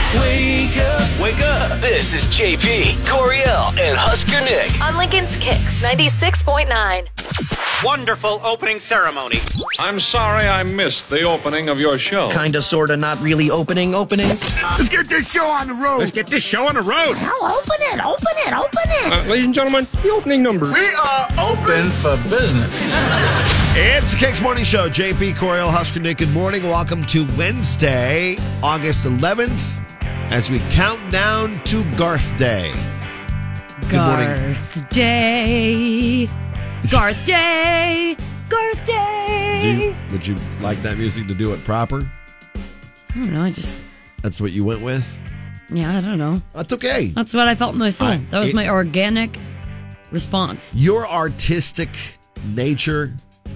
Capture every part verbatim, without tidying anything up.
Wake up, wake up. This is J P, Coriel, and Husker Nick. On Lincoln's Kicks ninety-six point nine. Wonderful opening ceremony. I'm sorry I missed the opening of your show. Kinda, sorta, not really opening, opening. Let's get this show on the road. Let's get this show on the road. Hell, open it, open it, open it. Uh, ladies and gentlemen, the opening number. We are open for business. It's the Kicks Morning Show. J P, Coriel, Husker Nick, good morning. Welcome to Wednesday, August eleventh, as we count down to Garth Day. Good morning. Garth Day. Garth Day. Garth Day. Do you, would you like that music to do it proper? I don't know. I just. That's what you went with? Yeah, I don't know. That's okay. That's what I felt in my soul. I, that was it, my organic response. Your artistic nature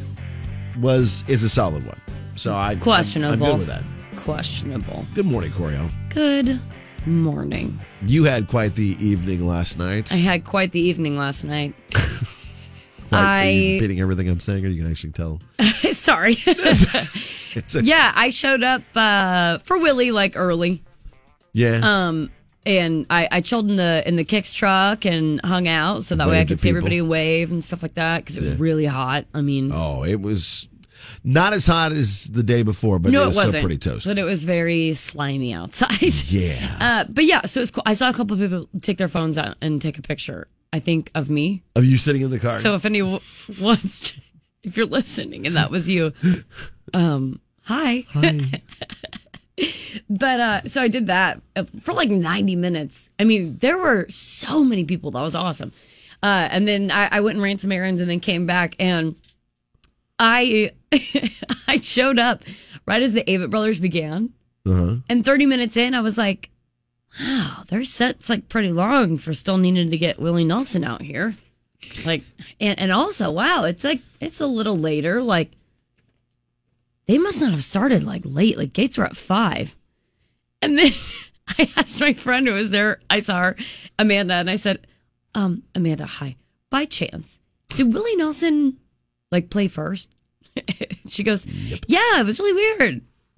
was is a solid one. So I, Questionable. I'm, I'm good with that. Questionable. Good morning, Coriel. Good morning. You had quite the evening last night. I had quite the evening last night. What, I are you repeating everything I'm saying, or you can actually tell? Sorry. It's a, yeah, I showed up uh, for Willie like early. Yeah. Um, and I, I chilled in the in the Kicks truck and hung out, so that way I could see everybody wave and stuff like that because it was yeah. really hot. I mean, oh, it was not as hot as the day before, but no, it was it wasn't. still pretty toasty. But it was very slimy outside. Yeah. Uh, but yeah, so it was cool. I saw a couple of people take their phones out and take a picture. I think of me. Of you sitting in the car. So if anyone, if you're listening and that was you, um, hi. Hi. But uh, so I did that for like ninety minutes. I mean, there were so many people. That was awesome. Uh, and then I, I went and ran some errands and then came back and I I showed up right as the Avett Brothers began. Uh-huh. And thirty minutes in, I was like, wow, their set's like pretty long for still needing to get Willie Nelson out here. Like, and, and also, wow, it's like, it's a little later. Like, they must not have started like late. Like, gates were at five. And then I asked my friend who was there, I saw her, Amanda, and I said, um, Amanda, hi. By chance, did Willie Nelson like play first? She goes, yep. Yeah, it was really weird.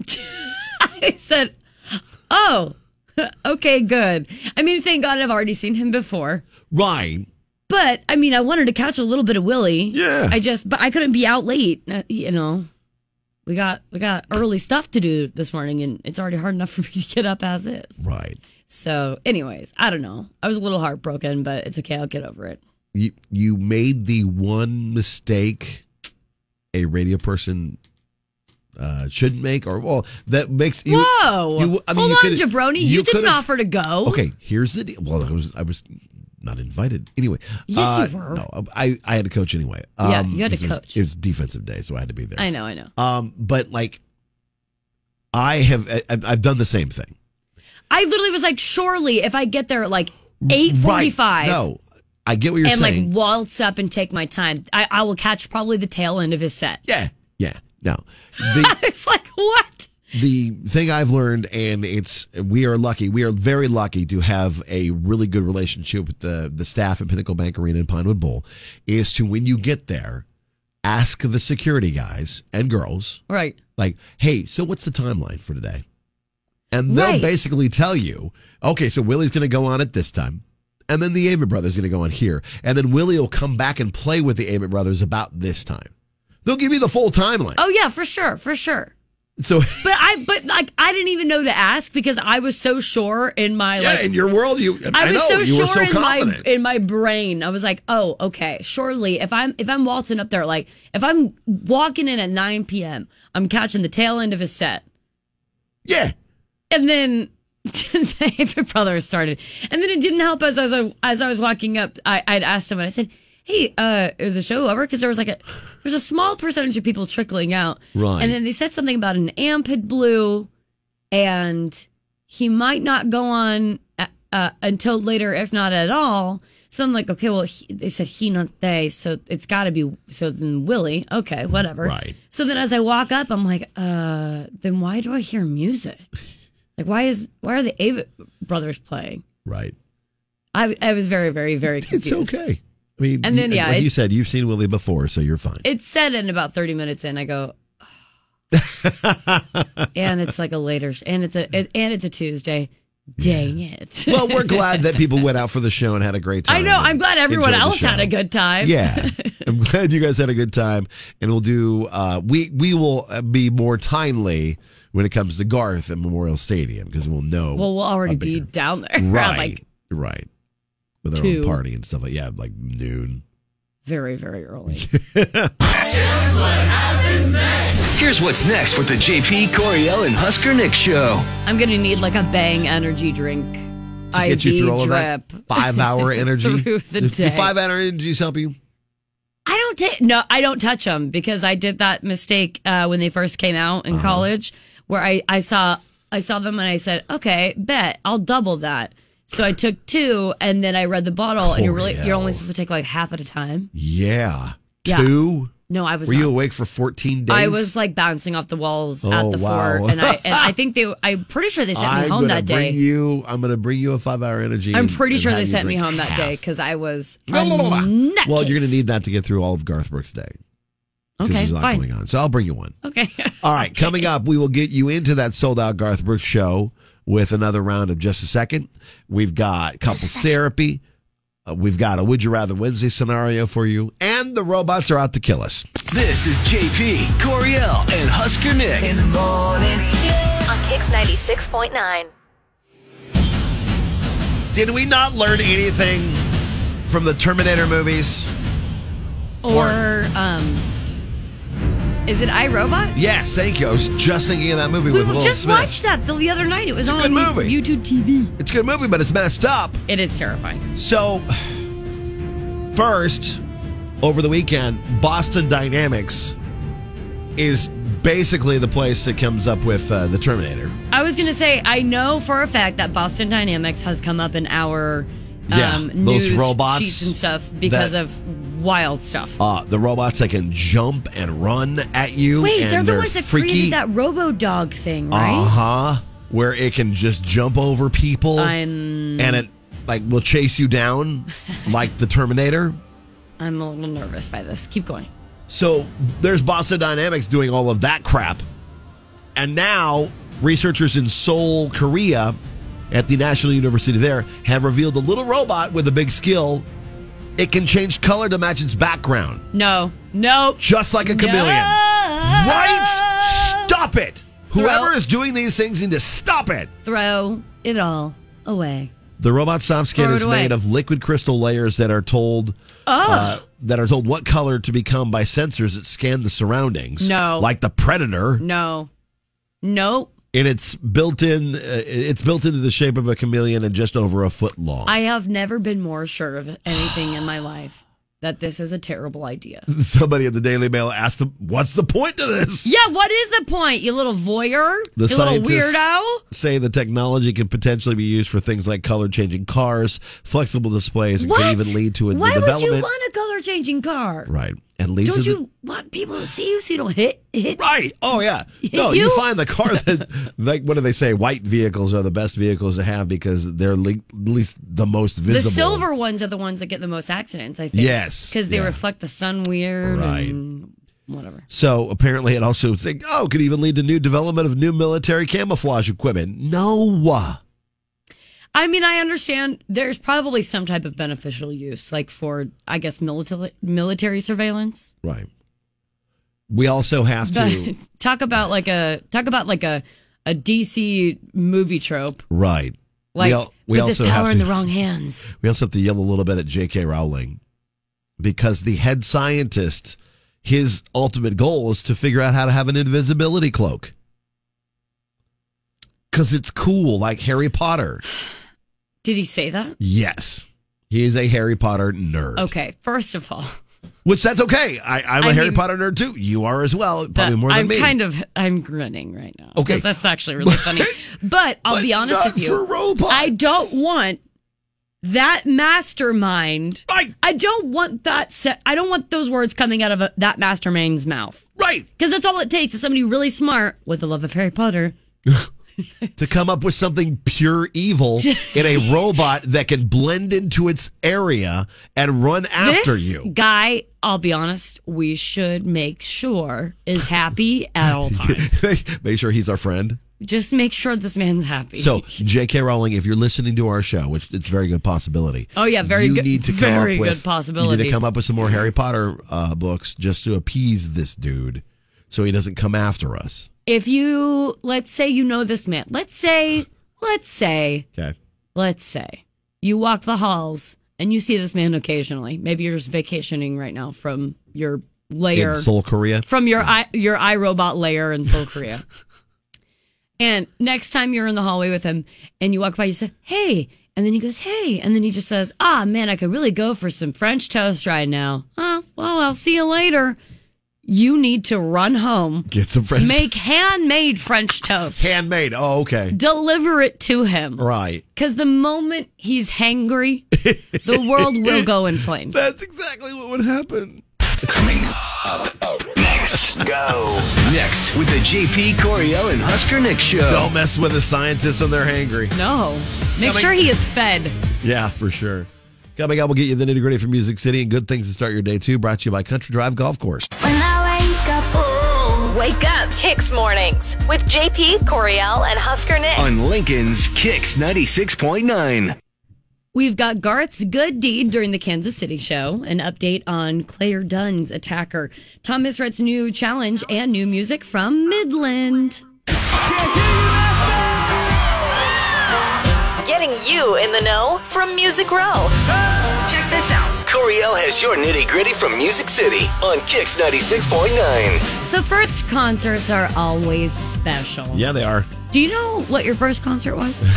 I said, oh. Okay, good. I mean, thank God I've already seen him before. Right. But, I mean, I wanted to catch a little bit of Willie. Yeah. I just, but I couldn't be out late. Uh, you know, we got we got early stuff to do this morning, and it's already hard enough for me to get up as is. Right. So, anyways, I don't know. I was a little heartbroken, but it's okay. I'll get over it. You, you made the one mistake a radio person Uh, shouldn't make, or well, that makes you. Whoa! You, I mean, Hold you on, Jabroni. You, you didn't offer to go. Okay, here's the deal. Well, I was, I was not invited anyway. Yes, uh, you were. No, I, I had to coach anyway. Um, yeah, you had to it was, coach. It was defensive day, so I had to be there. I know, I know. Um, but like, I have, I, I've done the same thing. I literally was like, surely if I get there at like eight forty-five. Right. No, I get what you're and saying. And like waltz up and take my time. I, I will catch probably the tail end of his set. Yeah, yeah. No, the, it's like what? The thing I've learned, and it's we are lucky. We are very lucky to have a really good relationship with the the staff at Pinnacle Bank Arena and Pinewood Bowl. Is to when you get there, ask the security guys and girls, right? Like, hey, so what's the timeline for today? And they'll right. basically tell you, okay, so Willie's going to go on at this time. And then the Avett Brothers are going to go on here. And then Willie will come back and play with the Avett Brothers about this time. They'll give you the full timeline. Oh yeah, for sure, for sure. So, but I, but like, I didn't even know to ask because I was so sure in my yeah, like in your world, you. I, I was know, so you sure were so in confident. my in my brain. I was like, oh, okay. Surely, if I'm if I'm waltzing up there, like if I'm walking in at nine p.m., I'm catching the tail end of his set. Yeah, and then. Avett Brothers started, and then it didn't help as I was as I was walking up. I I'd asked him and I said, "Hey, uh, is the show over?" Because there was like a there's a small percentage of people trickling out, right? And then they said something about an amp had blew, and he might not go on uh, uh, until later, if not at all. So I'm like, okay, well, he, they said he, not they, so it's got to be so then Willie. Okay, whatever. Right. So then as I walk up, I'm like, uh, then why do I hear music? Like, why is why are the Avett Brothers playing? Right. I I was very, very, very confused. It's okay. I mean, and then, yeah, like it, you said, you've seen Willie before, so you're fine. It said in about thirty minutes in, I go, oh. And it's like a later, and it's a it, and it's a Tuesday, Dang it. Well, we're glad that people went out for the show and had a great time. I know. I'm glad everyone Enjoyed the else had show. a good time. Yeah, I'm glad you guys had a good time, and we'll do. Uh, we we will be more timely when it comes to Garth at Memorial Stadium because we'll know. Well, we'll already a be bigger- down there. right, like right, with our two. own party and stuff like yeah, like noon. very, very early. Here's what's next with the J P, Coriel, and Husker Nick show. I'm going to need like a Bang energy drink. To get you through all of that drip. five-hour energy. Through the Do day. five-hour energies help you? I don't take no, I don't touch them because I did that mistake uh, when they first came out in Uh-huh. college, where I, I saw I saw them and I said, okay, bet I'll double that. So I took two, and then I read the bottle, and you're really Coriel. you're only supposed to take like half at a time. Yeah, Yeah. two. No, I was. Were not. you awake for fourteen days? I was like bouncing off the walls Oh, at the wow. fort, and I and I think they. I'm pretty sure they sent me I'm home gonna that day. Bring you, I'm going to bring you a five-hour energy. I'm and- pretty and sure have they you sent me drink home that half. day because I was. Blah, blah, blah, blah. a nutcase. Well, you're going to need that to get through all of Garth Brooks' day. 'Cause Okay, there's a lot fine. going on. So I'll bring you one. Okay. All right, coming up, we will get you into that sold-out Garth Brooks show with another round of Just a Second. We've got couples therapy. Uh, we've got a Would You Rather Wednesday scenario for you. And the robots are out to kill us. This is J P, Coriel, and Husker Nick. In the morning. On Kicks ninety-six point nine. Did we not learn anything from the Terminator movies? Or um, is it iRobot? Yes, thank you. I was just thinking of that movie We with Will just Smith. watched that the other night. It was It's a on good movie. YouTube T V. It's a good movie, but it's messed up. It is terrifying. So, first, over the weekend, Boston Dynamics is basically the place that comes up with uh, the Terminator. I was going to say, I know for a fact that Boston Dynamics has come up in our Yeah, um, those news robots sheets and stuff because that- of wild stuff. Uh, the robots that can jump and run at you. Wait, and they're the ones that freaky. created that Robo-Dog thing, right? Uh-huh. Where it can just jump over people. I'm and it like will chase you down like the Terminator. I'm a little nervous by this. Keep going. So there's Boston Dynamics doing all of that crap. And now researchers in Seoul, Korea, at the National University there, have revealed a little robot with a big skill. It can change color to match its background. No. No. Just like a chameleon. No. Right? Stop it. Throw- Whoever is doing these things need to stop it. Throw it all away. The robot soft skin Throw it is away. made of liquid crystal layers that are told uh, that are told what color to become by sensors that scan the surroundings. No. Like the Predator. No. Nope. And it's built in. Uh, it's built into the shape of a chameleon and just over a foot long. I have never been more sure of anything in my life that this is a terrible idea. Somebody at the Daily Mail asked them, "What's the point to this?" Yeah, what is the point, you little voyeur? The you little scientists weirdo? say the technology could potentially be used for things like color-changing cars, flexible displays, and What? could even lead to a, Why the would development. you want a color-changing car? Right, and lead Don't to the, you want people to see you so you don't hit hit? Right. Oh, yeah. No, You- you find the car that, like, what do they say? White vehicles are the best vehicles to have because they're le- at least the most The visible. silver ones are the ones that get the most accidents, I think. Yes, Because they yeah. reflect the sun weird Right. and whatever. So apparently it also saying, oh, could even lead to new development of new military camouflage equipment. No. I mean, I understand there's probably some type of beneficial use, like for, I guess, military military surveillance. Right. We also have But to. talk about like a talk about like a, a D C movie trope. Right. Like we, al- we with this also power have in to, the wrong hands. We also have to yell a little bit at J K. Rowling because the head scientist, his ultimate goal is to figure out how to have an invisibility cloak. Because it's cool, like Harry Potter. Did he say that? Yes. He is a Harry Potter nerd. Okay, first of all, Which that's okay. I, I'm a I Harry mean- Potter nerd too. You are as well, probably that- more than I'm me. kind of I'm grinning right now. Okay. because that's actually really funny. But I'll But be honest not with you, for robots. I don't want that mastermind. Right. I don't want that. Se- I don't want those words coming out of a, that mastermind's mouth. Right. Because that's all it takes is somebody really smart with the love of Harry Potter. To come up with something pure evil in a robot that can blend into its area and run after this you. guy, I'll be honest, we should make sure is happy at all times. Make sure he's our friend. Just make sure this man's happy. So, J K. Rowling, if you're listening to our show, which it's a very good possibility. Oh, yeah, very you good. Need to come very up with, good possibility. You need to come up with some more Harry Potter uh, books just to appease this dude so he doesn't come after us. If you, let's say you know this man. Let's say, let's say, Okay. let's say you walk the halls and you see this man occasionally. Maybe you're just vacationing right now from your lair. In Seoul, Korea? From your, I, your iRobot lair in Seoul, Korea. And next time you're in the hallway with him and you walk by, you say, hey. And then he goes, hey. And then he just says, ah, man, I could really go for some French toast right now. Oh, well, I'll see you later. You need to run home. Get some French Make handmade French toast. Handmade. Oh, okay. Deliver it to him. Right. Because the moment he's hangry, the world will go in flames. That's exactly what would happen. Coming up next. Go. Next with the J P, Coriel, and Husker Nick show. Don't mess with the scientists when they're hangry. No. Make Coming- sure he is fed. Yeah, for sure. Coming up, we'll get you the nitty gritty from Music City and good things to start your day, too. Brought to you by Country Drive Golf Course. When I wake up, wake up, Kicks Mornings with J P, Coriel, and Husker Nick. On Lincoln's Kicks ninety-six point nine. We've got Garth's good deed during the Kansas City show, an update on Claire Dunn's attacker, Tom Misrett's new challenge, and new music from Midland. Getting you in the know from Music Row. Check this out. Coriel has your nitty gritty from Music City on Kicks ninety-six point nine. So first concerts are always special. Yeah, they are. Do you know what your first concert was?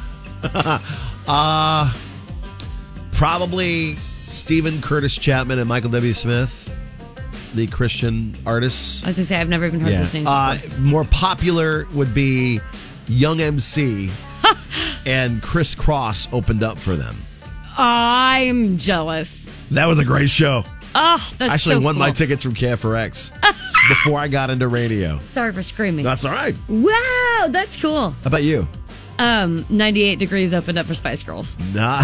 uh, probably Stephen Curtis Chapman and Michael W. Smith, the Christian artists. I was going to say, I've never even heard Yeah. those names Uh, before. more popular would be Young M C and Chris Cross opened up for them. I'm jealous. That was a great show. Oh, that's I actually so won cool. my tickets from K F R X before I got into radio. Sorry for screaming. That's all right. Wow, that's cool. How about you? Um, ninety-eight Degrees opened up for Spice Girls. Nice.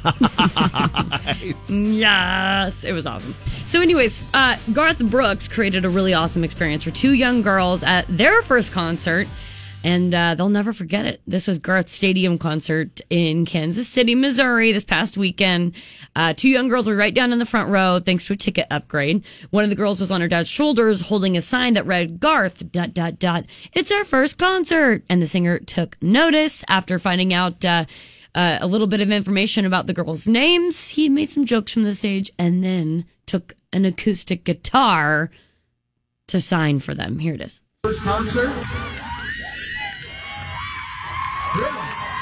Yes, it was awesome. So anyways, uh, Garth Brooks created a really awesome experience for two young girls at their first concert, and uh, they'll never forget it. This was Garth's stadium concert in Kansas City, Missouri this past weekend. Uh, two young girls were right down in the front row thanks to a ticket upgrade. One of the girls was on her dad's shoulders holding a sign that read, Garth, dot, dot, dot, it's our first concert. And the singer took notice after finding out uh, uh, a little bit of information about the girls' names. He made some jokes from the stage and then took an acoustic guitar to sign for them. Here it is. First concert? Really?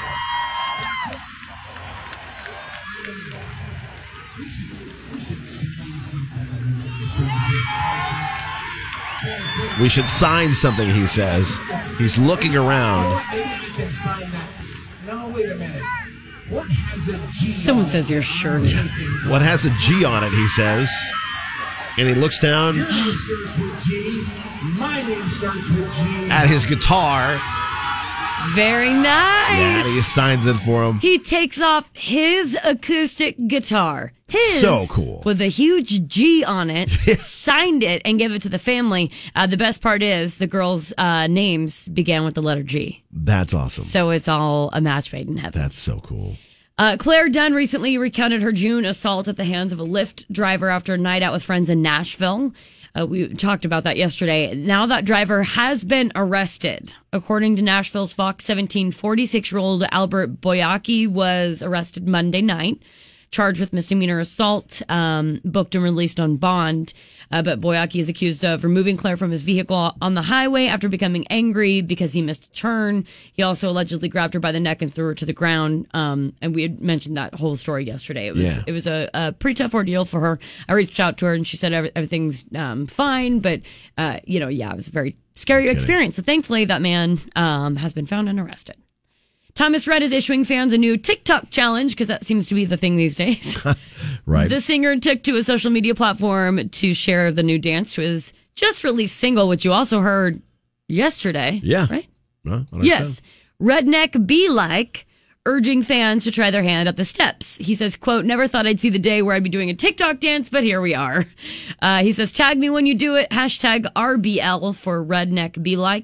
We should sign something, he says. He's looking around. Maybe we can sign that. No, wait a minute. What has a G? Someone says your shirt. What has a G on it, he says. And he looks down Your name starts with G. My name starts with G. at his guitar. Very nice. And he signs it for him. He takes off his acoustic guitar. His. So cool. With a huge G on it, signed it, and gave it to the family. Uh, the best part is the girls' uh, names began with the letter G. That's awesome. So it's all a match made in heaven. That's so cool. Uh, Claire Dunn recently recounted her June assault at the hands of a Lyft driver after a night out with friends in Nashville. Uh, we talked about that yesterday. Now that driver has been arrested. According to Nashville's Fox seventeen, forty-six-year-old Albert Boyaki was arrested Monday night, charged with misdemeanor assault, um, booked and released on bond. Uh, but Boyaki is accused of removing Claire from his vehicle on the highway after becoming angry because he missed a turn. He also allegedly grabbed her by the neck and threw her to the ground. Um, and we had mentioned that whole story yesterday. It was Yeah. it was a, a pretty tough ordeal for her. I reached out to her and she said every, everything's um, fine, but uh, you know, yeah, it was a very scary experience. So thankfully, that man um, has been found and arrested. Thomas Rhett is issuing fans a new TikTok challenge because that seems to be the thing these days. Right. The singer took to a social media platform to share the new dance to his just released single, which you also heard yesterday. Yeah. Right? Well, on our Yes. show. Redneck Be Like, urging fans to try their hand at the steps. He says, quote, never thought I'd see the day where I'd be doing a TikTok dance, but here we are. Uh, he says, tag me when you do it. Hashtag R B L for Redneck Be Like.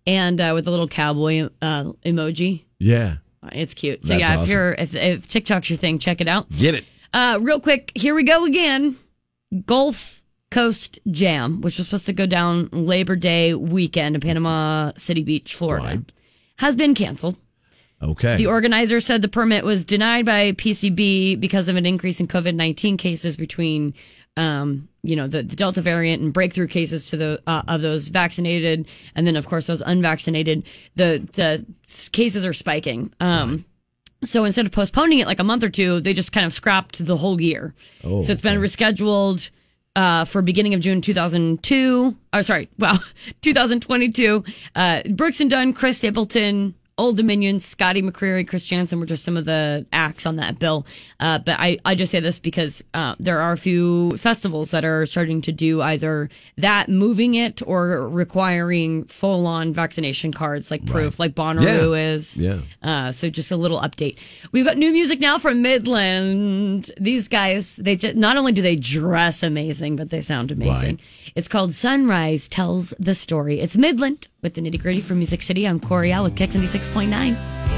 and uh, with a little cowboy uh, emoji. Yeah. It's cute. So That's yeah, awesome. if you're if, if TikTok's your thing, check it out. Get it. Uh, real quick, here we go again. Gulf Coast Jam, which was supposed to go down Labor Day weekend in Panama City Beach, Florida, Right. has been canceled. Okay. The organizer said the permit was denied by P C B because of an increase in COVID nineteen cases between, um, you know, the, the Delta variant and breakthrough cases to the uh, of those vaccinated, and then of course those unvaccinated. The the cases are spiking. Um, right. So instead of postponing it like a month or two, they just kind of scrapped the whole year. Oh, so it's been okay. rescheduled uh, for beginning of June two thousand two. Oh, sorry, well, two thousand twenty-two. Uh, Brooks and Dunn, Chris Stapleton, Old Dominion, Scotty McCreery, Chris Jansen were just some of the acts on that bill. Uh, but I, I just say this because uh, there are a few festivals that are starting to do either that, moving it, or requiring full-on vaccination cards like proof, right. like Bonnaroo yeah. is. Yeah. Uh, so just a little update. We've got new music now from Midland. These guys, they just, not only do they dress amazing, but they sound amazing. Right. It's called Sunrise Tells the Story. It's Midland with the Nitty Gritty from Music City. I'm Coriel with Kicks ninety-six point nine.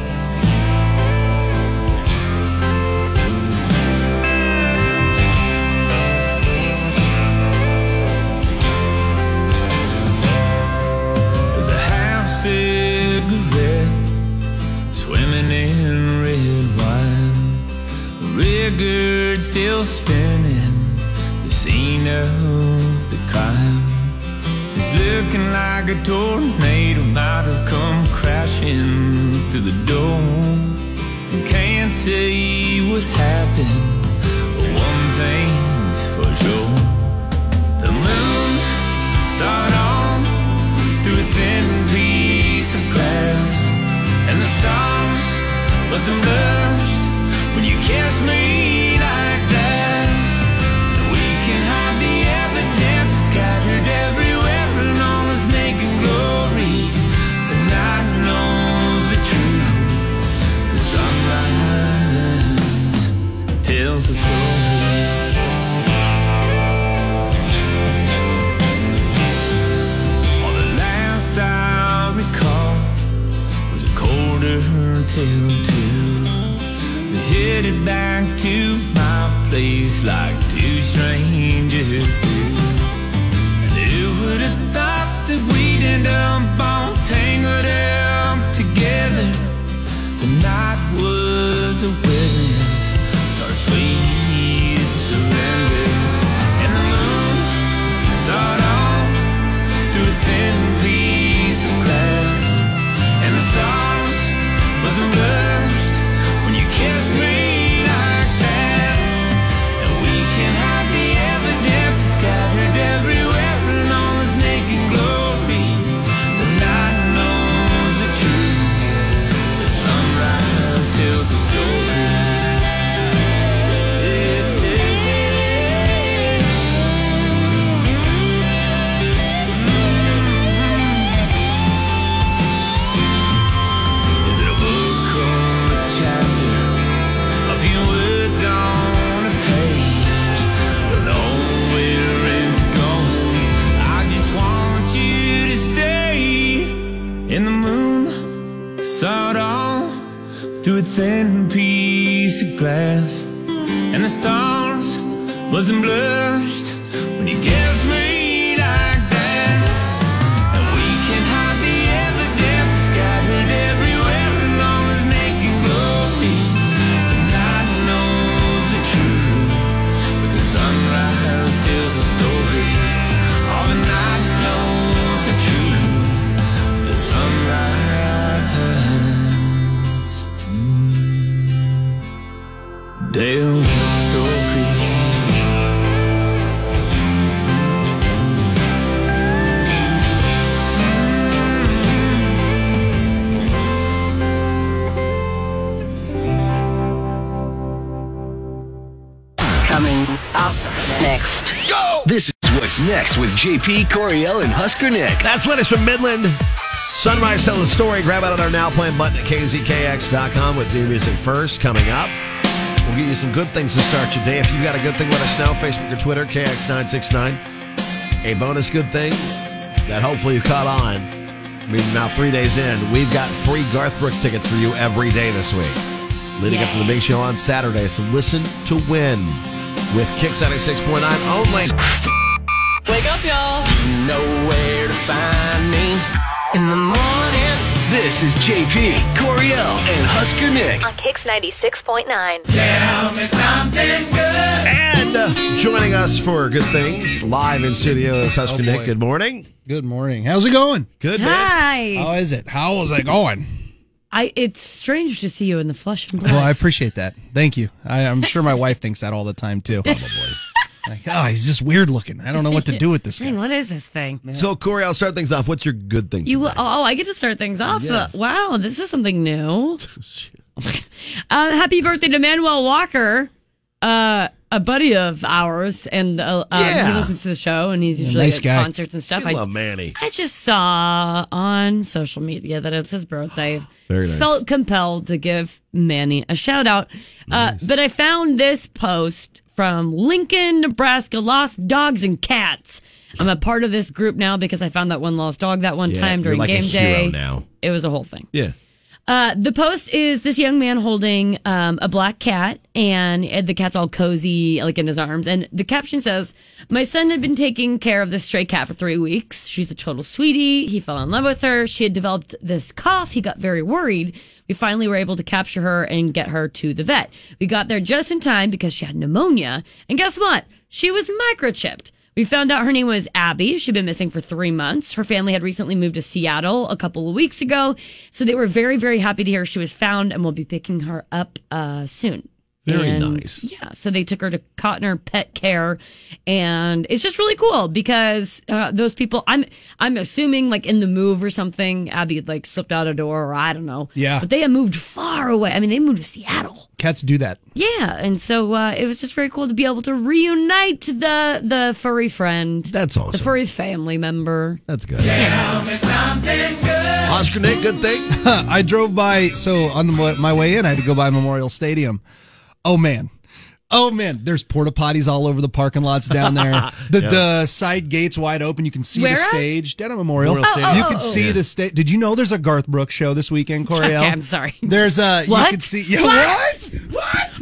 There's a half cigarette swimming in red wine. The record still spinning, the scene of the crime. Looking like a tornado might have come crashing through the door. Can't say what happened, but one thing's for sure. The moon saw it on through a thin piece of glass, and the stars must have blushed when you kissed me like that. We can hide the evidence scattered everywhere. Naked glory, the night knows the truth. The sunrise tells the story. All the last I recall was a quarter till two. We headed back to my place like two strangers do. And who would have thought that we'd end up all tangled up together? The night was a witness, our sweet surrender. And the moon saw it all through a thin piece of glass, and the stars must have blushed when you kissed me like that. And we can hide the evidence scattered everywhere. Tells the story. Is it a book or a chapter? A few words on a page. Don't know where it's going. I just want you to stay. In the moon, saw it all through a thin piece of glass, and the stars must have blushed when you kissed me like that. And we can hide the evidence scattered everywhere along this naked glory. The night knows the truth, but the sunrise tells the story. All the night knows the truth, the sunrise tells the story. Coming up next. Go! This is what's next with J P, Coriel, and Husker Nick. That's latest from Midland. Sunrise Tells the Story. Grab it on our Now Playing button at K Z K X dot com with new music first. Coming up, we'll give you some good things to start your day. If you've got a good thing, let us know. Facebook or Twitter, K X nine six nine. A bonus good thing that hopefully you caught on I mean, now three days in, we've got free Garth Brooks tickets for you every day this week. Leading Yay. up to the big show on Saturday. So listen to win with Kicks ninety-six point nine only. Wake up, y'all. You know where to find me in the morning. This is J P, Coriel, and Husker Nick. On Kicks ninety-six point nine. Tell me something good. And uh, joining us for Good Things, live in studio is Husker Oh, Nick. boy. Good morning. Good morning. How's it going? Good, man. Hi. How is it? How is it going? I. It's strange to see you in the flesh and blood. Well, I appreciate that. Thank you. I, I'm sure my wife thinks that all the time, too. Probably. Like, oh, he's just weird looking. I don't know what to do with this guy. Dang, what is this thing? So, Corey, I'll start things off. What's your good thing You today? oh, I get to start things off. Yeah. Uh, wow, this is something new. uh, happy birthday to Manuel Walker, uh, a buddy of ours, and uh, um, Yeah. he listens to the show, and he's usually nice at guy. concerts and stuff. I I, love Manny. I just saw on social media that it's his birthday. Very nice. Felt compelled to give Manny a shout out. Nice. Uh, but I found this post from Lincoln, Nebraska, Lost Dogs and Cats. I'm a part of this group now because I found that one lost dog that one Yeah, time you're during like a game hero day. now. It was a whole thing. Yeah. Uh, the post is this young man holding um, a black cat, and the cat's all cozy, like in his arms. And the caption says, "My son had been taking care of this stray cat for three weeks. She's a total sweetie. He fell in love with her. She had developed this cough. He got very worried. We finally were able to capture her and get her to the vet. We got there just in time because she had pneumonia. And guess what? She was microchipped. We found out her name was Abby. She'd been missing for three months. Her family had recently moved to Seattle a couple of weeks ago. So they were very, very happy to hear she was found, and we'll be picking her up uh, soon." Very And, nice. Yeah, so they took her to Cotner Pet Care, and it's just really cool because uh, those people, I'm I'm assuming like in the move or something, Abby had like slipped out a door, or I don't know. Yeah. But they had moved far away. I mean, they moved to Seattle. Cats do that. Yeah, and so uh, it was just very cool to be able to reunite the the furry friend, That's awesome. the furry family member. That's good. Oscar Nick, good thing. I drove by, so on the, my way in, I had to go by Memorial Stadium. Oh, man. Oh, man. There's porta potties all over the parking lots down there. The, Yeah. the side gates wide open. You can see Where the at? stage. Down at Memorial. Memorial Oh, Stadium. You oh, can oh, see yeah. the stage. Did you know there's a Garth Brooks show this weekend, Coriel? Okay, I'm sorry. There's a, What? you can see, yeah, What? what?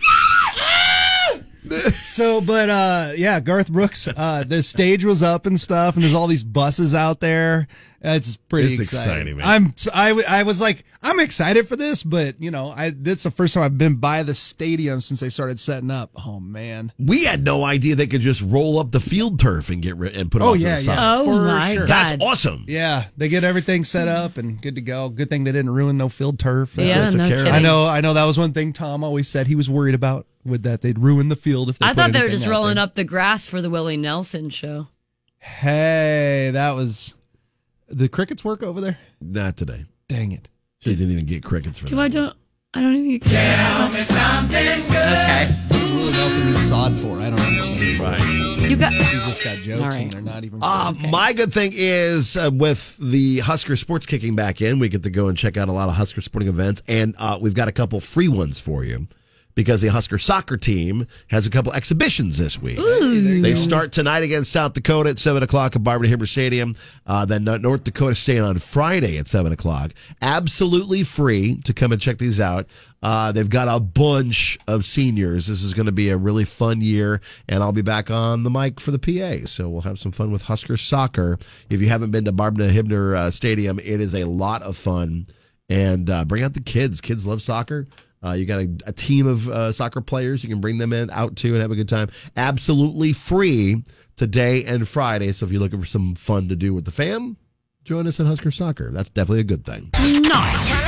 So, but uh, yeah, Garth Brooks. Uh, the stage was up and stuff, and there's all these buses out there. It's pretty It's exciting. exciting, man. I'm, I, w- I was like, I'm excited for this, but you know, I that's the first time I've been by the stadium since they started setting up. Oh man. We had no idea they could just roll up the field turf and get ri- and put it Oh off yeah, to the side. yeah. Oh, for my sure. God. That's awesome. Yeah, they get everything set up and good to go. Good thing they didn't ruin no field turf. That's Yeah, what- no care. kidding. I know. I know that was one thing Tom always said he was worried about with that they'd ruin the field if they. I put thought they were anything just out rolling there. up the grass for the Willie Nelson show. Hey, that was the crickets work over there. Not today. Dang it. She didn't even get crickets for Do that. I don't? I don't even. Tell me something good. Okay. What's Willie Nelson need sod for? I don't understand. Right. You got. He's just got jokes All right. and they're not even. Uh, funny. My good thing is uh, with the Husker Sports kicking back in, we get to go and check out a lot of Husker sporting events, and uh, we've got a couple free ones for you because the Husker soccer team has a couple exhibitions this week. They start tonight against South Dakota at seven o'clock at Barbara Hibber Stadium. Uh, then North Dakota State on Friday at seven o'clock. Absolutely free to come and check these out. Uh, they've got a bunch of seniors. This is going to be a really fun year, and I'll be back on the mic for the P A. So we'll have some fun with Husker soccer. If you haven't been to Barbara Hibner uh, Stadium, it is a lot of fun. And uh, bring out the kids. Kids love soccer. Uh, you got a, a team of uh, soccer players. You can bring them in out too and have a good time. Absolutely free today and Friday. So if you're looking for some fun to do with the fam, join us in Husker Soccer. That's definitely a good thing. Nice.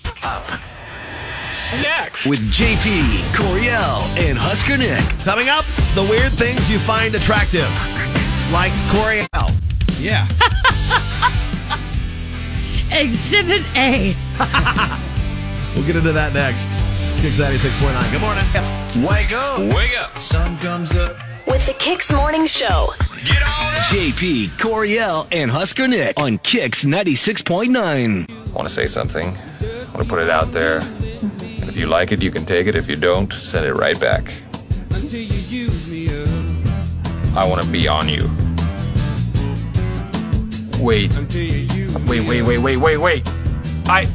Next. With J P, Coriel, and Husker Nick. Coming up, the weird things you find attractive, like Coriel. Yeah. Exhibit A. We'll get into that next. It's Kicks ninety-six point nine. Good morning. Wake up. Wake up. Sun comes up. With the Kicks Morning Show. Get on it. J P, Coriel, and Husker Nick on Kicks ninety-six point nine. I want to say something. I want to put it out there. And if you like it, you can take it. If you don't, send it right back. I want to be on you. Wait. Wait, wait, wait, wait, wait, wait. I.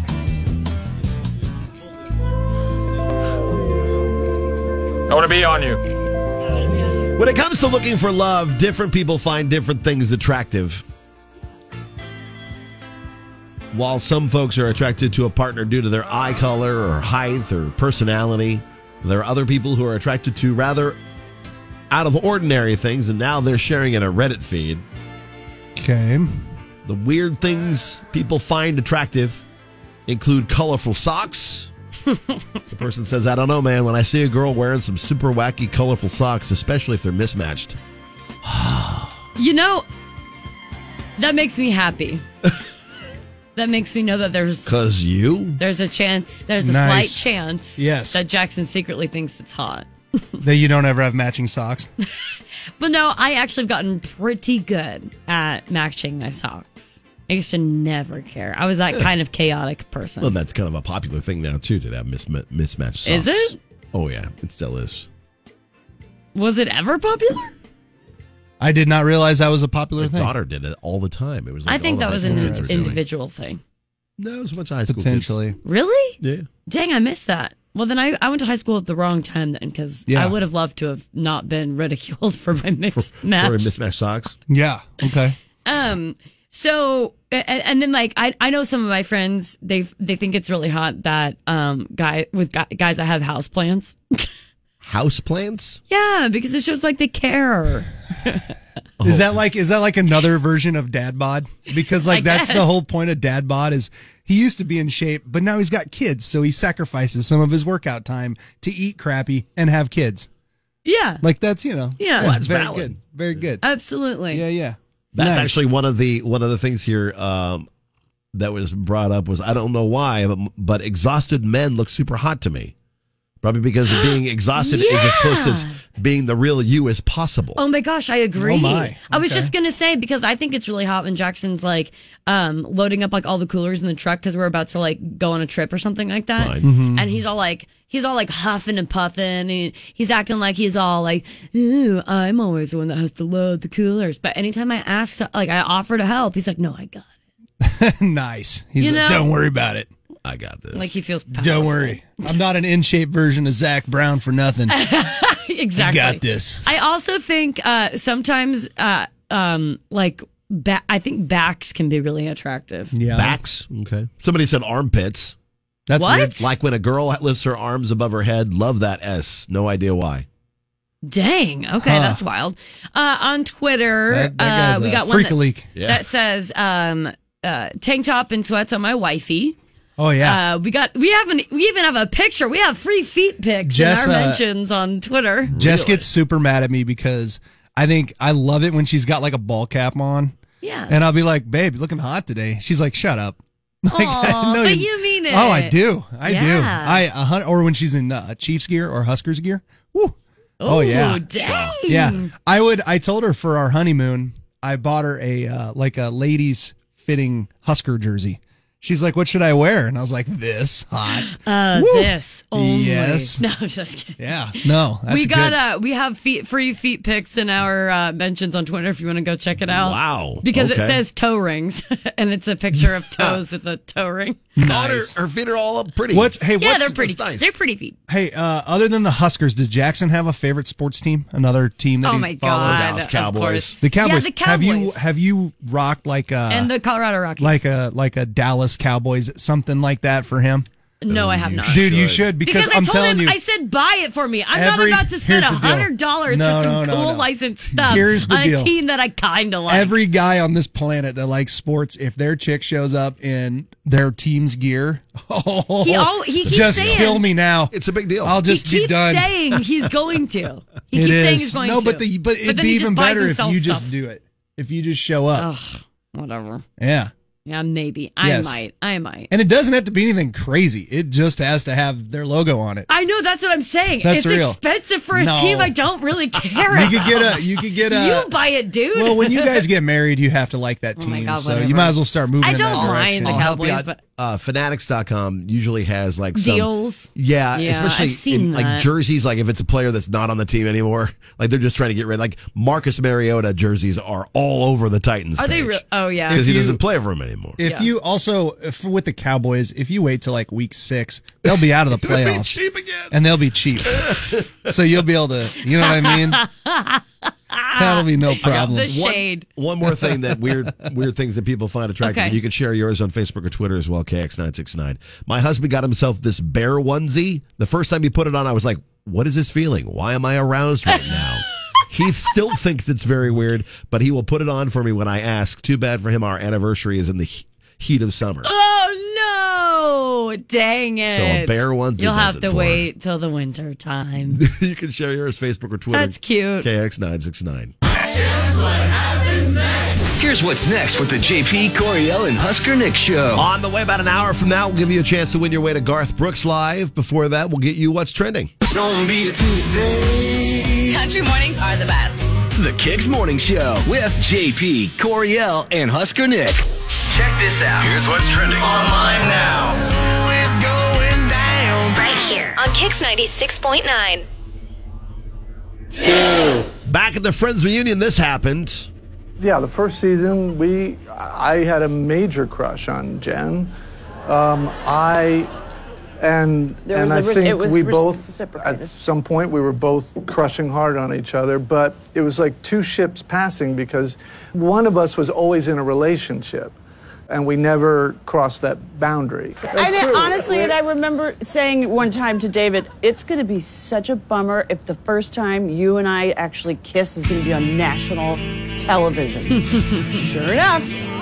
I want to be on you. When it comes to looking for love, different people find different things attractive. While some folks are attracted to a partner due to their eye color or height or personality, there are other people who are attracted to rather out of ordinary things, and now they're sharing in a Reddit feed. Okay. The weird things people find attractive include colorful socks. The person says, I don't know, man. When I see a girl wearing some super wacky, colorful socks, especially if they're mismatched. You know, that makes me happy. That makes me know that there's... Because you? There's a chance, there's a Nice. slight chance Yes. that Jackson secretly thinks it's hot. That you don't ever have matching socks. But no, I actually have gotten pretty good at matching my socks. I used to never care. I was that Yeah. kind of chaotic person. Well, that's kind of a popular thing now, too, to have mis- mismatched socks. Is it? Oh, yeah. It still is. Was it ever popular? I did not realize that was a popular My thing. daughter did it all the time. It was like I think all that the was high an school kids were doing it. individual thing. No, it was a bunch of high school Potentially. kids. Really? Yeah. Dang, I missed that. Well, then I, I went to high school at the wrong time then, because Yeah. I would have loved to have not been ridiculed for my mixed For match. mismatched socks? Yeah. Okay. Um. So, and, and then like I, I know some of my friends, they they think it's really hot that um guy with guy, guys that have houseplants. House plants? Yeah, because it shows like they care. Is that like is that like another version of dad bod? Because like I that's the guess. whole point of dad bod is he used to be in shape, but now he's got kids, so he sacrifices some of his workout time to eat crappy and have kids. Yeah. Like that's you know Yeah. Well, that's very valid. good, very good. Absolutely. Yeah, yeah. That's Nice. actually one of the one of the things here um, that was brought up was I don't know why, but, but exhausted men look super hot to me. Probably because being exhausted is as close as being the real you as possible. Oh my gosh, I agree. Oh my. I was Okay. just gonna say because I think it's really hot when Jackson's like um loading up like all the coolers in the truck because we're about to like go on a trip or something like that, Fine. Mm-hmm. and he's all like he's all like huffing and puffing, and he's acting like he's all like, "Ooh, I'm always the one that has to load the coolers." But anytime I ask, to, like I offer to help, he's like, "No, I got Nice. He's You like, know- don't worry about it. I got this. it." Like he feels powerful. Don't worry. I'm not an in shape version of Zach Brown for nothing. Exactly. I got this. I also think uh sometimes uh um like ba- I think backs can be really attractive. Yeah. Backs? Okay. Somebody said armpits. That's What? weird. Like when a girl lifts her arms above her head. Love that S. No idea why. Dang. Okay, Huh. that's wild. Uh, on Twitter, That, that uh, guy's we a got one freak that, a leak. Yeah. that says um, uh, tank top and sweats on my wifey. Oh yeah. Uh, we got we have an we even have a picture. We have free feet pics Jess, in our uh, mentions on Twitter. Jess gets super mad at me because I think I love it when she's got like a ball cap on. Yeah. And I'll be like, babe, you're looking hot today. She's like, shut up. Like, Aw, no, but you mean it. Oh, I do. I do. Yeah. I a hun- or when she's in uh, Chiefs gear or Huskers gear. Woo. Oh Ooh, yeah. dang. Yeah. I would. I told her for our honeymoon, I bought her a uh, like a ladies fitting Husker jersey. She's like, what should I wear? And I was like, this hot. Uh, Woo. this only. Yes. No, I'm just kidding. Yeah. No, that's we got good. uh we have feet free feet pics in our uh, mentions on Twitter if you want to go check it out. Wow. Because it Okay. says toe rings and it's a picture of toes with a toe ring. Nice. Her, her feet are all up pretty. What's hey? Yeah, What's they're pretty. nice. They're pretty feet. Hey, uh, other than the Huskers, does Jackson have a favorite sports team? Another team that Oh he my follows? god, Dallas of Cowboys. course. The Cowboys. Yeah, the Have you Cowboys. have you rocked like a and the Colorado Rockies. like a like a Dallas Cowboys something like that for him? no, I have not. Dude, you should. should because, Because I I'm told telling him, you. I said buy it for me. I'm Every- not about to spend here's a the deal. hundred dollars No, for some no, no, cool no. licensed stuff Here's the on deal. a team that I kind of like. Every guy on this planet that likes sports, if their chick shows up in their team's gear, oh, He al- he keeps just saying- kill me now. It's a big deal. I'll he just be keeps done. saying he's going to. He It keeps saying is. he's going no, to. but the but it'd then be he just even buys better and if sells you just stuff. do it. If you just show up. Ugh, whatever. Yeah. Yeah, maybe. I Yes. might. I might. And it doesn't have to be anything crazy. It just has to have their logo on it. I know, that's what I'm saying. That's it's real. expensive for a No. team I don't really care You about. could get a. You could get a. You buy it, dude. Well, when you guys get married, you have to like that Oh team. my God, so whatever. you might as well start moving I in don't that mind direction. the I'll help you Cowboys, out. but Uh, Fanatics dot com usually has like some deals. Yeah, Yeah, especially I've seen in, like that. jerseys. Like if it's a player that's not on the team anymore, like they're just trying to get rid. Like Marcus Mariota jerseys are all over the Titans. Are they page real? Oh, yeah. because he If you- doesn't play for them anymore. If Yeah. you also if, with the Cowboys, if you wait till like week six, they'll be out of the They'll be playoffs, cheap again. and they'll be cheap. So you'll be able to, you know what I mean? That'll be no problem. The shade. One, one more thing that weird weird things that people find attractive. Okay. And you can share yours on Facebook or Twitter as well, K X nine six nine. My husband got himself this bear onesie. The first time he put it on, I was like, what is this feeling? Why am I aroused right now? He still thinks it's very weird, but he will put it on for me when I ask. Too bad for him, our anniversary is in the he- heat of summer. Oh, no. Dang it. So a bear onesie You'll does have it to for wait till the winter time. You can share yours, Facebook or Twitter. That's cute. K X nine six nine. Here's what's next with the J P, Coriel, and Husker Nick show. On the way, about an hour from now, we'll give you a chance to win your way to Garth Brooks Live. Before that, we'll get you what's trending. Country mornings are the best. The Kicks Morning Show with J P, Coriel, and Husker Nick. Check this out. Here's what's trending online now. It's going down. Right here on Kicks ninety-six point nine. Back at the Friends reunion, this happened. Yeah, the first season, we I had a major crush on Jen. Um, I and There and was I a re- think it was we both reciprocated. at some point we were both crushing hard on each other, but it was like two ships passing because one of us was always in a relationship, and we never crossed that boundary. I mean, honestly, and I remember saying one time to David, it's going to be such a bummer if the first time you and I actually kiss is going to be on national television. Sure enough,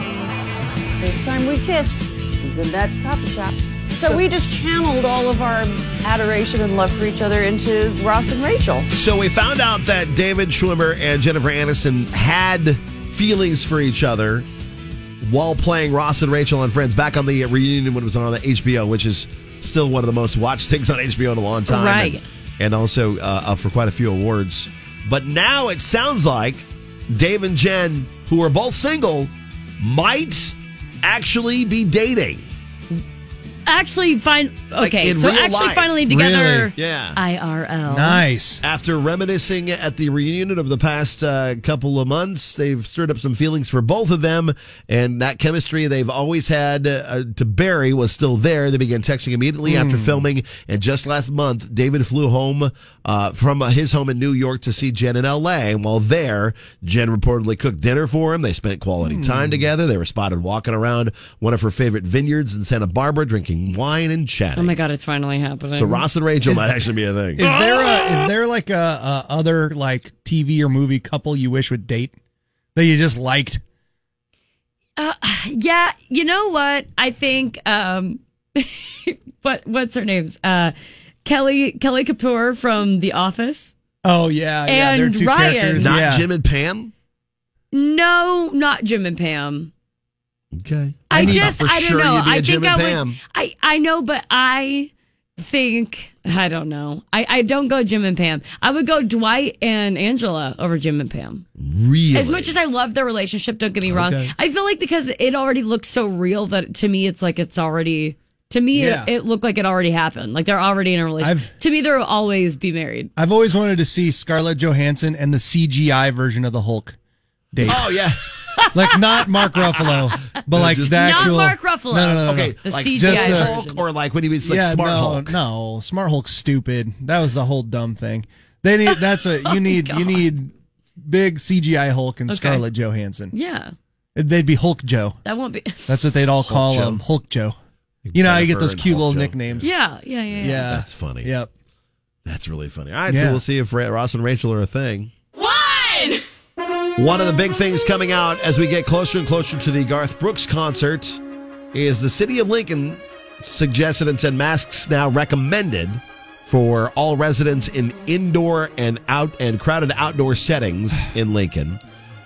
first time we kissed was in that coffee shop. So, we just channeled all of our adoration and love for each other into Ross and Rachel. So we found out that David Schwimmer and Jennifer Aniston had feelings for each other while playing Ross and Rachel on Friends back on the reunion when it was on the H B O, which is still one of the most watched things on H B O in a long time. Right. And, and also uh, up for quite a few awards. But now it sounds like Dave and Jen, who are both single, might actually be dating. Actually, fine. Like, Okay, in so real actually, life. finally together. Really? Yeah. I R L. Nice. After reminiscing at the reunion of the past uh, couple of months, they've stirred up some feelings for both of them, and that chemistry they've always had uh, to Barry was still there. They began texting immediately Mm. after filming, and just last month, David flew home uh, from uh, his home in New York to see Jen in L A. And while there, Jen reportedly cooked dinner for him. They spent quality Mm. time together. They were spotted walking around one of her favorite vineyards in Santa Barbara, drinking wine and chatting. Oh my God, it's finally happening. So Ross and Rachel Is- might actually be a thing. Is there a is there like a, a other like T V or movie couple you wish would date that you just liked? Uh, yeah, you know what? I think um, what what's her name's uh, Kelly Kelly Kapoor from The Office. Oh yeah, yeah. And They're two Ryan. characters. Not yeah. Jim and Pam? No, not Jim and Pam. Okay. I, I thought just for I don't sure know. you'd be a I Jim think and I Pam. would. I I know, but I think I don't know. I I don't go Jim and Pam. I would go Dwight and Angela over Jim and Pam. Really? As much as I love their relationship, don't get me wrong. Okay. I feel like because it already looks so real that to me it's like it's already. To me, Yeah. it, it looked like it already happened. Like they're already in a relationship. I've- to me, they'll always be married. I've always wanted to see Scarlett Johansson and the C G I version of the Hulk date. Oh, yeah. Like not Mark Ruffalo, but like just- the Not actual. Mark Ruffalo. No, no, no, no. Okay, The like C G I just the version. Hulk, or like when he means like yeah, Smart no, Hulk. no, Smart Hulk's stupid. That was the whole dumb thing. They need. That's a you need. you need big C G I Hulk and Okay. Scarlett Johansson. Yeah, They'd be Hulk Joe. that won't be. That's what they'd all call Joe. him, Hulk Joe. You know how you get those Jennifer cute and little Hulk Joe. nicknames. Yeah, yeah, yeah. yeah. Yeah, That's funny. Yep. That's really funny. All right, Yeah. so we'll see if Ra- Ross and Rachel are a thing. One. One of the big things coming out as we get closer and closer to the Garth Brooks concert is the city of Lincoln suggested and said masks now recommended for all residents in indoor and out and crowded outdoor settings in Lincoln.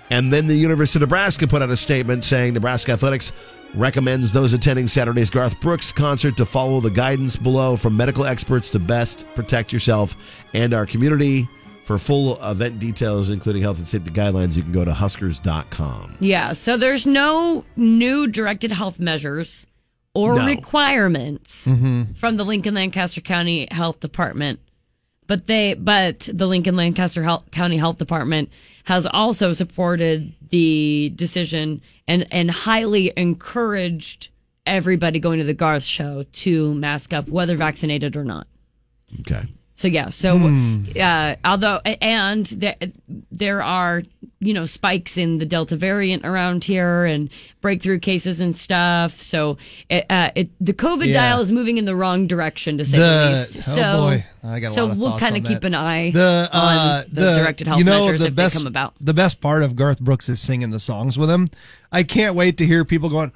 And then the University of Nebraska put out a statement saying Nebraska Athletics recommends those attending Saturday's Garth Brooks concert to follow the guidance below from medical experts to best protect yourself and our community. For full event details, including health and safety guidelines, you can go to huskers dot com. Yeah, so there's no new directed health measures or No. requirements Mhm. from the Lincoln Lancaster County Health Department. But they but the Lincoln Lancaster Health, County Health Department has also supported the decision and, and highly encouraged everybody going to the Garth show to mask up, whether vaccinated or not. Okay. So yeah, so Hmm. uh, although and there, there are you know spikes in the Delta variant around here and breakthrough cases and stuff. So it, uh, it the COVID Yeah. dial is moving in the wrong direction to say the, The- least. oh So boy, I got a so lot of we'll thoughts kind on of keep that. an eye The, uh, on the, directed health you know, measures the if best, they come about. The best part of Garth Brooks is singing the songs with him. I can't wait to hear people going.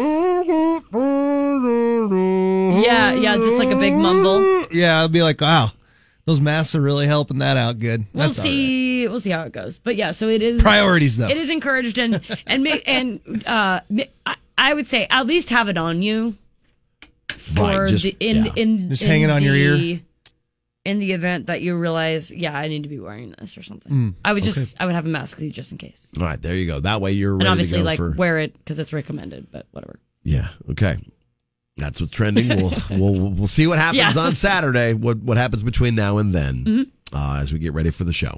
Yeah, yeah, just like a big mumble. Yeah, I'll be like, wow, those masks are really helping that out good. We'll That's all right. see. We'll see how it goes. But yeah, so it is Priorities, though. It is encouraged and and ma- and uh, ma- I- I would say at least have it on you for Right, just- the in yeah. in Just in hang it on your ear. the- in the event that you realize, yeah, I need to be wearing this or something. Mm, I would okay. just I would have a mask with you just in case, All right, there you go. That way you're and ready obviously to go like for... wear it because it's recommended. But whatever. Yeah, okay. That's what's trending. We'll we'll we'll see what happens Yeah. on Saturday. What what happens between now and then, Mhm. uh, as we get ready for the show.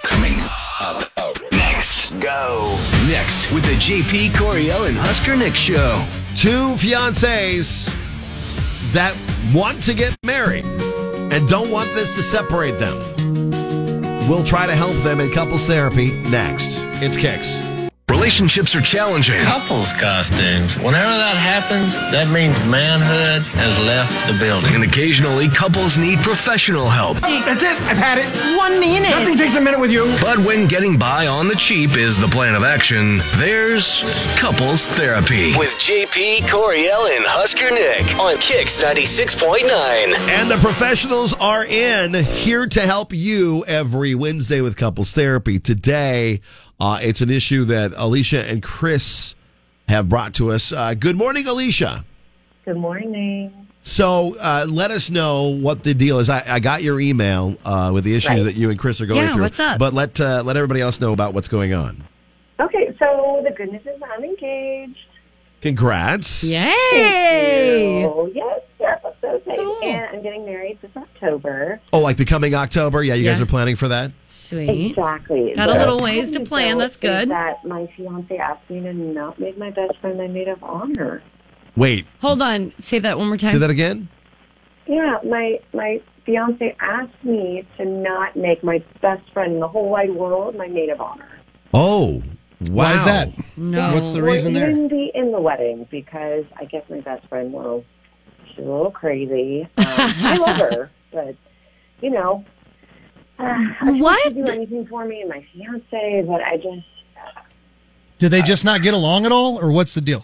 Next. Go. Next with the J P Coriel and Husker Nick show. Two fiancés that want to get married and don't want this to separate them. We'll try to help them in couples therapy next. It's Kicks. Relationships are challenging. Couples costumes. Whenever that happens, that means manhood has left the building. And occasionally, couples need professional help. That's it. I've had it. One minute. Nothing takes a minute with you. But when getting by on the cheap is the plan of action, there's couples therapy. With J P, Coriel, and Husker Nick on Kicks ninety-six point nine. And the professionals are in here to help you every Wednesday with couples therapy. Today, uh, it's an issue that Alicia and Chris have brought to us. Uh, good morning, Alicia. Good morning. So uh, let us know what the deal is. I, I got your email uh, with the issue Right. that you and Chris are going Yeah, through. what's up? But let uh, let everybody else know about what's going on. Okay, so the good news is I'm engaged. Congrats. Yay! Oh, yes, yes, I'm so excited. And I'm getting married this October. Oh, like the coming October? Yeah, you guys Yeah. are planning for that? Sweet. Exactly. Got a The little ways to problem, plan. though, That's is good. That my fiance asked me to not make my best friend my maid of honor. Wait, Hold on. Say that one more time. say that again? Yeah, my my fiance asked me to not make my best friend in the whole wide world my maid of honor. Oh, wow. Why is that? No. What's the Well, reason there? even the in the wedding, because I guess my best friend, well, she's a little crazy. Um, I love her, but you know, uh, I What? to do anything for me and my fiance, but I just Did they just not get along at all, or what's the deal?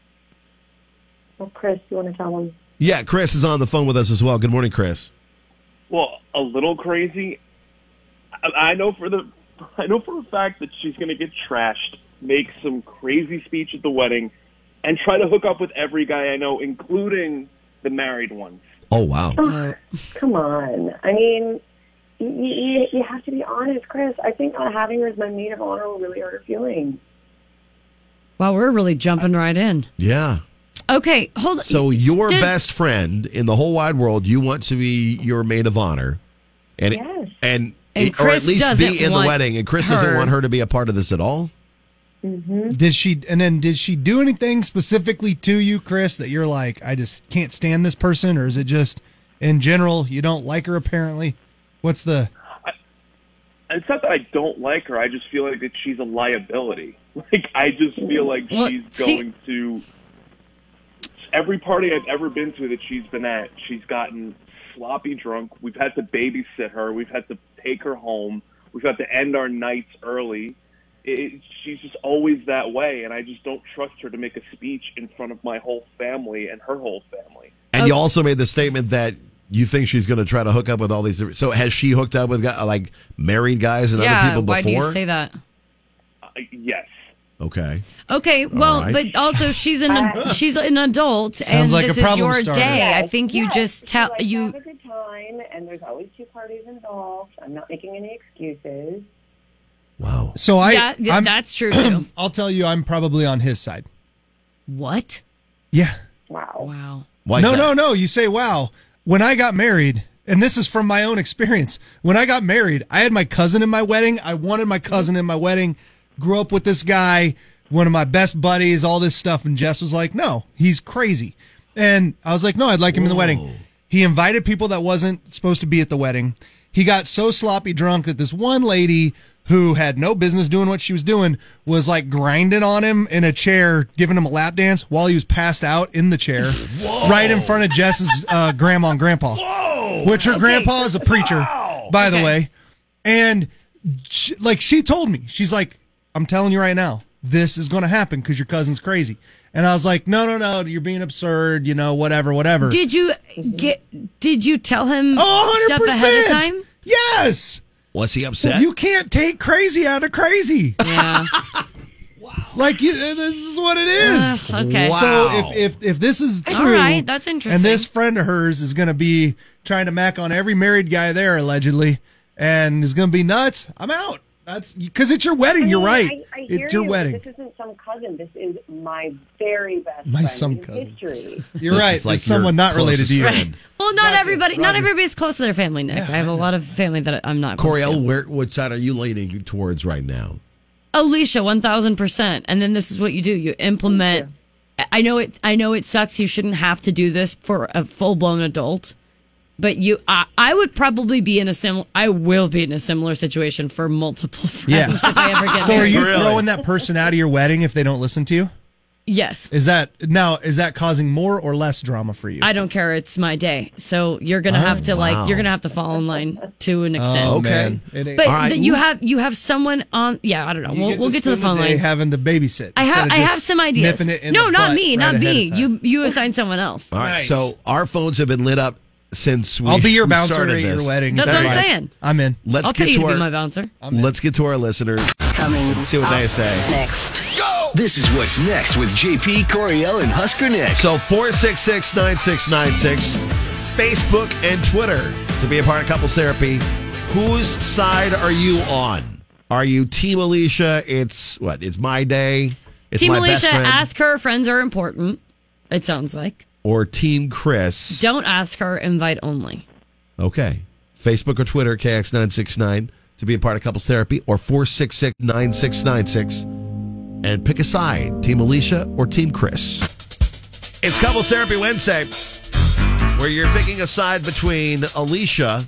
well, Chris, you want to tell him? Yeah, Chris is on the phone with us as well. Good morning, Chris. Well, a little crazy. I, I know for the, I know for a fact that she's going to get trashed, make some crazy speech at the wedding, and try to hook up with every guy I know, including the married ones. Oh, wow. Oh, come on. I mean, you, you, you have to be honest, Chris. I think not having her as my maid of honor will really hurt her feelings. Wow, we're really jumping right in. Yeah. Okay, hold on. So your Did- best friend in the whole wide world, you want to be your maid of honor, and Yes. and, And or at Chris least doesn't be in the want wedding, and Chris doesn't her- want her to be a part of this at all. Mm-hmm. Did she? And then did she do anything specifically to you, Chris, that you're like, I just can't stand this person, or is it just in general you don't like her? Apparently, what's the? And it's not that I don't like her. I just feel like that she's a liability. Like I just feel like Well, she's see- going to every party I've ever been to that she's been at. She's gotten sloppy drunk. We've had to babysit her. We've had to take her home. We've had to end our nights early. It, she's just always that way, and I just don't trust her to make a speech in front of my whole family and her whole family. And you also made the statement that you think she's going to try to hook up with all these different. So has she hooked up with guy, like married guys and yeah, other people before? why do you say that? yes. Okay. Okay, well, right. but also she's an Uh, she's an adult, Sounds and like this a is problem your starter. day. I Yes, think you yes. just tell Let's you. have a good time, and there's always two parties involved. I'm not making any excuses. Wow. So I, Yeah, yeah, I'm- that's true, too. I'll tell you, I'm probably on his side. What? Yeah. Wow. Wow. Why is no, that? no, no. You say, wow. When I got married, and this is from my own experience, when I got married, I had my cousin in my wedding. I wanted my cousin in my wedding. Grew up with this guy, one of my best buddies, all this stuff. And Jess was like, no, he's crazy. And I was like, no, I'd like him in the wedding. He invited people that wasn't supposed to be at the wedding. He got so sloppy drunk that this one lady who had no business doing what she was doing was like grinding on him in a chair, giving him a lap dance while he was passed out in the chair right in front of Jess's uh, grandma and grandpa. Whoa. Which her okay. grandpa is a preacher, wow. by okay. the way. And she, like she told me, she's like, I'm telling you right now, this is going to happen because your cousin's crazy. And I was like, no, no, no, you're being absurd, you know, whatever, whatever. Did you get, did you tell him oh, stuff ahead of time? Yes. Was he upset? You can't take crazy out of crazy. Yeah. Wow. Like, you, this is what it is. Uh, okay. Wow. So if, if, if this is true. All right, that's interesting. And this friend of hers is going to be trying to mac on every married guy there, allegedly, and is going to be nuts, I'm out. That's because it's your wedding. I mean, You're right. I, I hear it's your you, wedding. This isn't some cousin. This is my very best My friend some in cousin. history. You're This right. is like It's someone your not related to you. closest friend. Well, not Gotcha. everybody, not Roger. everybody's close to their family, Nick. Yeah, I have a gotcha. lot of family that I'm not close Coriel, to. where, what side are you leaning towards right now? Alicia, one thousand percent. And then this is what you do. You implement. I know it, I know it sucks. You shouldn't have to do this for a full blown adult. But you, I, I would probably be in a similar. I will be in a similar situation for multiple friends Yeah. if I ever get So are married. you Really? throwing that person out of your wedding if they don't listen to you? Yes, Is that now? Is that causing more or less drama for you? I don't care. It's my day, so you're gonna have to wow. like you're gonna have to fall in line to an extent. Oh, Okay. man. It ain't- But All right. that you have you have someone on. Yeah, I don't know. You We'll, we'll get to the spend phone day lines. having to babysit. I instead have of I just have some ideas. nipping it in No, the not butt me, right not ahead me. of time. You you assign someone else. All right. Nice. So our phones have been lit up since we I'll be your we bouncer started at your this. wedding. That's what I'm Fine. saying. I'm in. Let's I'll get pay you to to our be my bouncer. let's get to our listeners. Coming See what they say. next. Go! This is what's next with J P, Coriel, and Husker Nick. So four six six, nine six nine six, Facebook and Twitter to be a part of Couples Therapy. Whose side are you on? Are you Team Alicia? It's what? It's my day. It's Team my Alicia, best friend. ask her friends are important. It sounds like. Or Team Chris. Don't ask her, invite only. Okay. Facebook or Twitter, K X nine six nine to be a part of Couples Therapy, or four six six, nine six nine six and pick a side, Team Alicia or Team Chris. It's Couples Therapy Wednesday, where you're picking a side between Alicia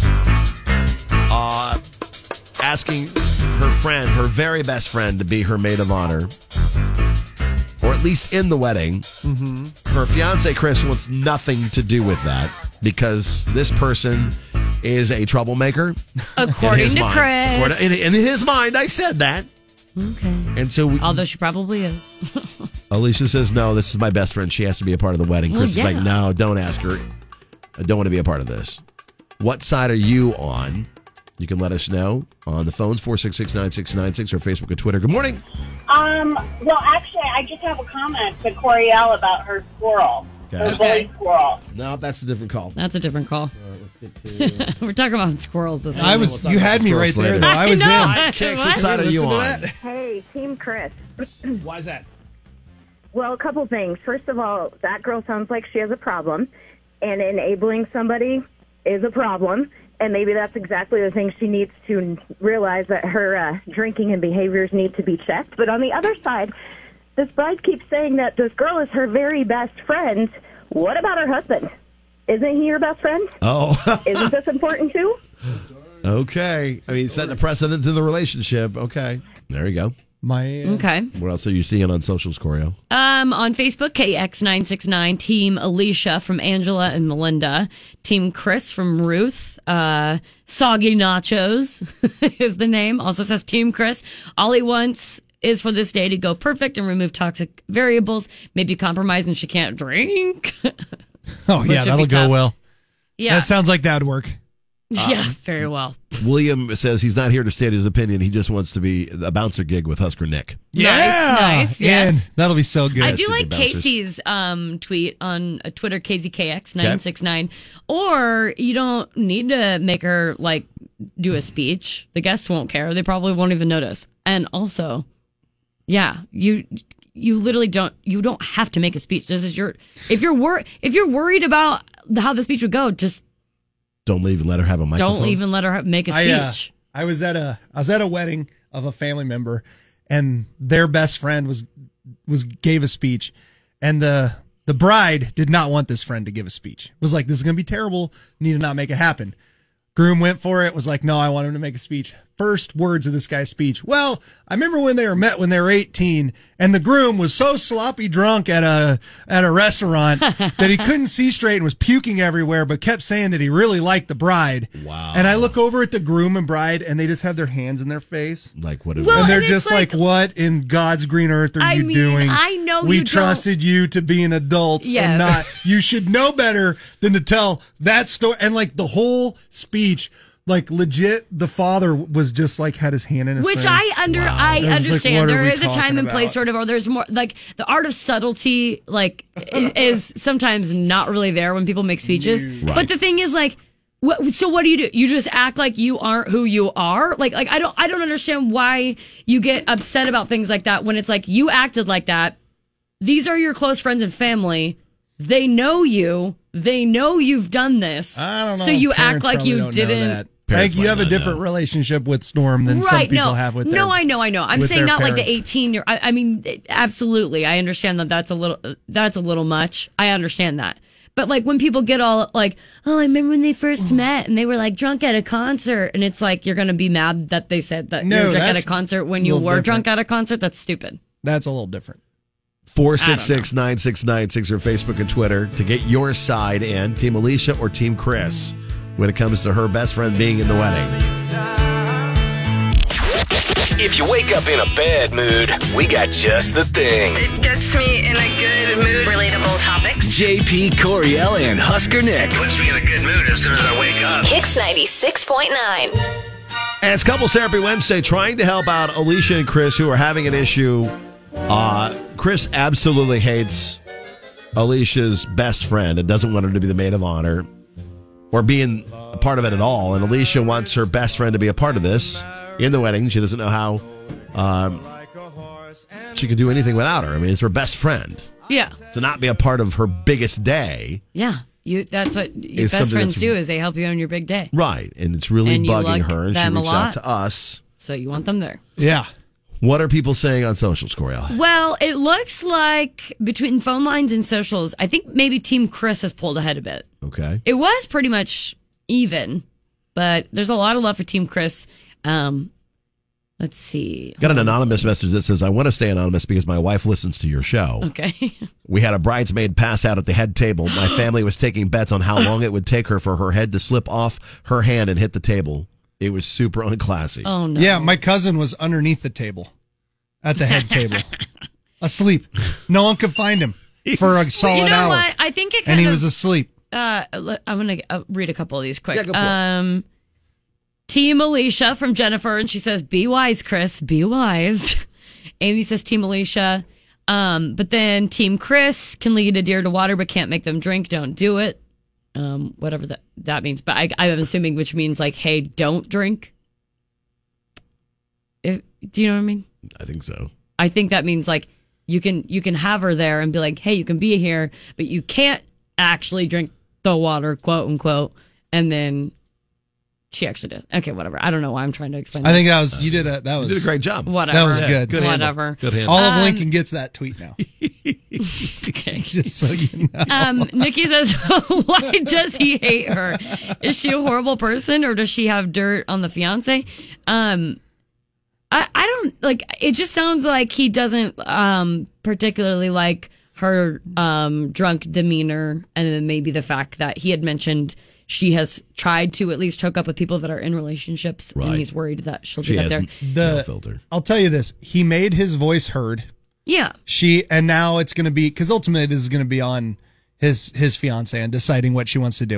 uh, asking her friend, her very best friend, to be her maid of honor, or at least in the wedding. Mm-hmm. Her fiance, Chris, wants nothing to do with that because this person is a troublemaker. According in his to mind. Chris. According- In, in his mind, I said that. Okay. And so we, Although she probably is. Alicia says, no, this is my best friend. She has to be a part of the wedding. Well, Chris yeah. is like, no, don't ask her. I don't want to be a part of this. What side are you on? You can let us know on the phones, four six six, nine six nine six, or Facebook or Twitter. Good morning. Um, well, actually, I just have a comment to Coriel about her squirrel. Okay. Her Okay. bully squirrel. No, that's a different call. That's a different call. Let's get to... We're talking about squirrels this I morning. was. You had me right there, though. I was I know. in. Hi, Kix, what What? side are you Listen to on? that. Hey, Team Chris. Why is that? Well, a couple things. First of all, that girl sounds like she has a problem, and enabling somebody is a problem. And maybe that's exactly the thing she needs to realize, that her uh, drinking and behaviors need to be checked. But on the other side, this bride keeps saying that this girl is her very best friend. What about her husband? Isn't he your best friend? Oh. Isn't this important too? Okay. I mean, setting a precedent to the relationship. Okay. There you go. My uh, Okay. What else are you seeing on socials, Coriel? Um, on Facebook, K X nine six nine, Team Alicia from Angela and Melinda. Team Chris from Ruth. Uh, Soggy Nachos is the name. Also says Team Chris. All he wants is for this day to go perfect and remove toxic variables. Maybe compromise and she can't drink. Oh Which yeah, would that'll be go tough. well. Yeah. That sounds like that would work. Yeah, very well. William says he's not here to state his opinion. He just wants to be a bouncer gig with Husker Nick. Yeah, nice, yes. And that'll be so good. I do Good like bouncers. Casey's um, tweet on uh, Twitter, K Z K X nine six nine. Or you don't need to make her like do a speech. The guests won't care. They probably won't even notice. And also, yeah, you you literally don't you don't have to make a speech. This is your if you're wor- if you're worried about how the speech would go, just Don't leave and let her have a microphone. don't even let her ha- make a speech. I, uh, I was at a I was at a wedding of a family member, and their best friend was was gave a speech, and the the bride did not want this friend to give a speech. Was like, this is gonna be terrible. Need to not make it happen. Groom went for it. Was like, no, I want him to make a speech. First words of this guy's speech. Well, I remember when they were met when they were eighteen, and the groom was so sloppy drunk at a at a restaurant that he couldn't see straight and was puking everywhere, but kept saying that he really liked the bride. Wow. And I look over at the groom and bride, and they just have their hands in their face. Like, what? Is Well, and they're and it's just like, like- what in God's green earth are I you mean, doing? I know we you don't- trusted you to be an adult Yes. and not. You should know better than to tell that story. And like the whole speech, like legit, the father was just like had his hand in his Which face. I under Wow. I I was like, understand. what are There we is a time talking and place about? sort of, or there's more like the art of subtlety, like i- is sometimes not really there when people make speeches. Right. But the thing is, like, what? So what do you do? You just act like you aren't who you are. Like, like I don't I don't understand why you get upset about things like that when it's like you acted like that. These are your close friends and family. They know you. They know you've done this. I don't know. So you Parents act like probably you don't know didn't. that. Parents Like you might have a not different know. relationship with Storm than some people no. have with their, no, I know, I know. I'm with saying their not like the parents. eighteen year. I, I mean, absolutely, I understand that. That's a little. That's a little much. I understand that. But like when people get all like, oh, I remember when they first met and they were like drunk at a concert, and it's like you're gonna be mad that they said that No, you were drunk at that's a concert when a you little were different. drunk at a concert. That's stupid. That's a little different. four six six, nine six nine six or Facebook and Twitter to get your side in. Team Alicia or Team Chris when it comes to her best friend being in the wedding. If you wake up in a bad mood, we got just the thing. It gets me in a good mood. Relatable topics. J P, Coriel, and Husker Nick. Puts me in a good mood as soon as I wake up. Kicks ninety-six point nine. And it's Couples Therapy Wednesday, trying to help out Alicia and Chris who are having an issue. Uh, Chris absolutely hates Alicia's best friend and doesn't want her to be the maid of honor or being a part of it at all. And Alicia wants her best friend to be a part of this in the wedding. She doesn't know how um, she could do anything without her. I mean, it's her best friend. Yeah, To not be a part of her biggest day. yeah. You. That's what your It's best something friends that's- do is they help you on your big day. Right. And it's really And you bugging like her. And she them a reached out lot. to us. So you want them there. Yeah. What are people saying on socials, Coriel? Well, it looks like between phone lines and socials, I think maybe Team Chris has pulled ahead a bit. Okay. It was pretty much even, but there's a lot of love for Team Chris. Um, let's see. Got an anonymous message that says, I want to stay anonymous because my wife listens to your show. Okay. We had a bridesmaid pass out at the head table. My family was taking bets on how long it would take her for her head to slip off her hand and hit the table. It was super unclassy. Oh, no. Yeah, my cousin was underneath the table, at the head table, asleep. No one could find him for a solid you know hour. what? I think it kind and he of, was asleep. Uh, let- I'm going to uh, read a couple of these quick. Yeah, go for it. um, Team Alicia from Jennifer, and she says, be wise, Chris, be wise. Amy says, Team Alicia. Um, but then Team Chris can lead a deer to water, but can't make them drink. Don't do it. Um, whatever that, that means. But I, I'm assuming which means like, hey, don't drink. If, do you know what I mean? I think so. I think that means like you can you can have her there and be like, hey, you can be here, but you can't actually drink the water, quote unquote. And then she actually did. Okay, whatever. I don't know why I'm trying to explain. I think this. that was you did a that was You did a great job. Whatever. That was good. Good handle. Whatever. Good handle. All of Um, Lincoln gets that tweet now. Okay. Just so you know. Um, Nikki says, why does he hate her? Is she a horrible person or does she have dirt on the fiance? Um, I, I don't like, it just sounds like he doesn't, um, particularly like her, um, drunk demeanor. And then maybe the fact that he had mentioned she has tried to at least hook up with people that are in relationships. Right. And he's worried that she'll She do that has there. no The filter. I'll tell you this: he made his voice heard. Yeah. She and now it's going to be because ultimately this is going to be on his his fiance and deciding what she wants to do.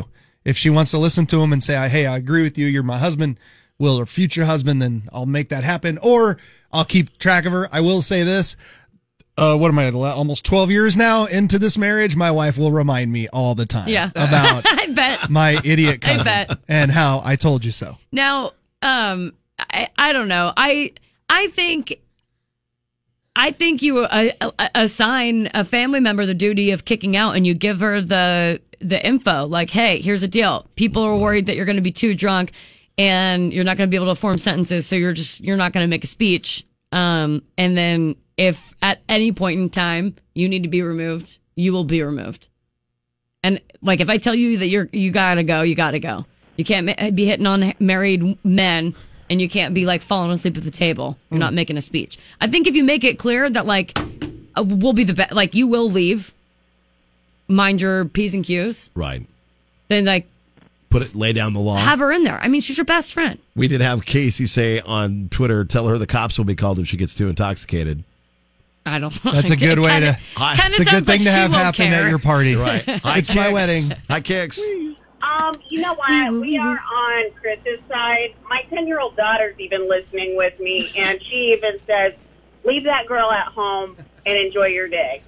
If she wants to listen to him and say, hey, I agree with you, you're my husband, will or future husband, then I'll make that happen. Or I'll keep track of her. I will say this. Uh, what am I, almost twelve years now into this marriage? My wife will remind me all the time Yeah. about I bet. my idiot cousin I bet. and how I told you so. Now, um, I, I don't know. I I think I think you uh, assign a family member the duty of kicking out, and you give her the the info. Like, hey, here's the deal. People are worried that you're going to be too drunk, and you're not going to be able to form sentences. So you're just you're not going to make a speech. Um, and then if at any point in time you need to be removed, you will be removed. And like, if I tell you that you're you gotta go, you gotta go. You can't ma- be hitting on married men, and you can't be like falling asleep at the table. You're not making a speech. I think if you make it clear that like uh, we'll be the best, like you will leave, mind your P's and Q's, Right. then like Put it, lay down the law. have her in there. I mean, she's your best friend. We did have Casey say on Twitter, tell her the cops will be called if she gets too intoxicated. I don't. That's a good way to. It's a good thing to have happen at your party. Right. Hi, It's my Kix. wedding. Hi, Kix. Um, you know what? We are on Chris's side. My ten-year-old daughter's even listening with me, and she even says, leave that girl at home and enjoy your day.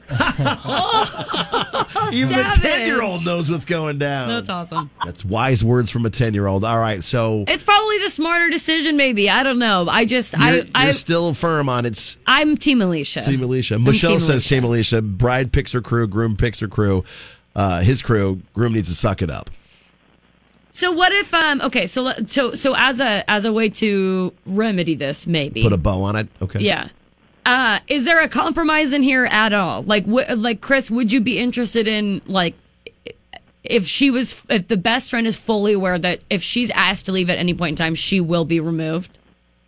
Even savage. the ten-year-old knows what's going down. That's awesome. That's wise words from a ten-year-old. All right, so It's probably the smarter decision. Maybe I don't know. I just you're, I you're I still firm on it's I'm Team Alicia. Team Alicia. I'm Michelle Team says Alicia. Team Alicia. Bride picks her crew. Groom picks her crew. Uh, his crew. Groom needs to suck it up. So what if um okay so let- so so as a as a way to remedy this maybe Put a bow on it. Okay. yeah uh is there a compromise in here at all like w- like Chris, would you be interested in like if she was if the best friend is fully aware that if she's asked to leave at any point in time she will be removed?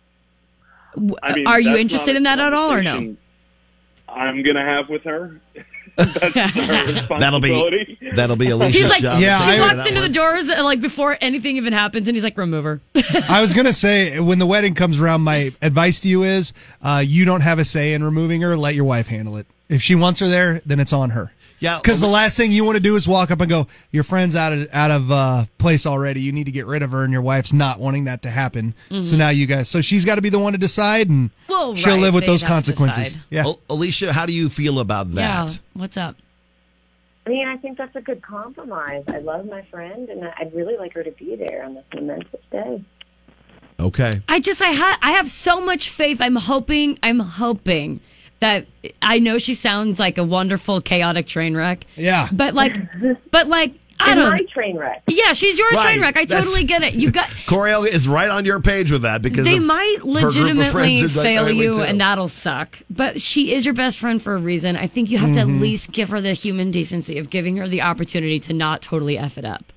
W- I mean, are you that's interested not a in that at all or no? conversation I'm gonna have with her. That's her That'll be responsibility. that'll be Alicia's He's like, job. Yeah, she I- walks into the doors and like before anything even happens, and he's like, remove her. I was going to say, when the wedding comes around, my advice to you is uh, you don't have a say in removing her. Let your wife handle it. If she wants her there, then it's on her. Yeah, Because the last thing you want to do is walk up and go, your friend's out of out of uh, place already. You need to get rid of her, and your wife's not wanting that to happen. Mhm. So now you guys, so she's got to be the one to decide, and Well, she'll right, live with they'd those have to consequences. decide. Yeah. Al- Alicia, how do you feel about that? Yeah, what's up? I mean, I think that's a good compromise. I love my friend, and I'd really like her to be there on this momentous day. Okay. I just I ha- I have so much faith. I'm hoping I'm hoping that I know she sounds like a wonderful chaotic train wreck. Yeah. But like but like I She's don't my train wreck. Yeah, she's your Right, train wreck. I that's- totally get it. You got Coriel is right on your page with that because they of might her group of legitimately friends are like fail that way you too. and that'll suck. But she is your best friend for a reason. I think you have to at Mhm. least give her the human decency of giving her the opportunity to not totally F it up.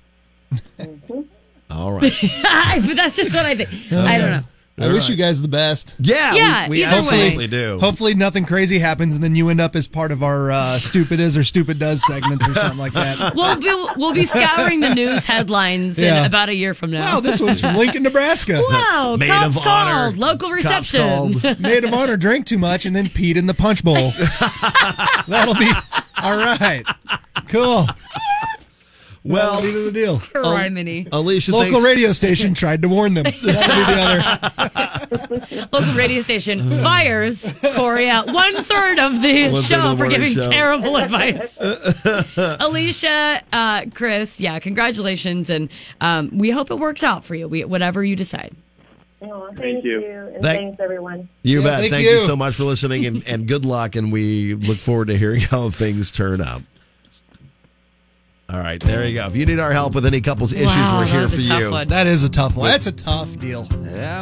All right. But that's just what I think. I don't know. I wish you guys the best. Yeah, Yeah, we, we either absolutely way. do. Hopefully nothing crazy happens, and then you end up as part of our uh, stupid is or stupid does segments or something like that. We'll be, we'll be scouring the news headlines Yeah. in about a year from now. Wow, this one's from Lincoln, Nebraska. Wow, Maid cops of called. honor. Local Cops reception. called. Maid of honor drank too much and then peed in the punch bowl. That'll be all right. Cool. Well, That'll be the deal. Criminy. Alicia, Local thanks. radio station tried to warn them. That'll be the other. Local radio station fires Corey out. One third of the One third show of the for morning giving show. terrible advice. Alicia, uh, Chris, yeah, congratulations, and um, we hope it works out for you. We, whatever you decide. Oh, thank, Thank you. you. And Thank- thanks, everyone. You Yeah, bet. thank Thank, you. you. so much for listening, and, and good luck. And we look forward to hearing how things turn out. All right, there you go. If you need our help with any couples issues, Wow, we're that here was a for tough you. one. That is a tough one. That's a tough deal. J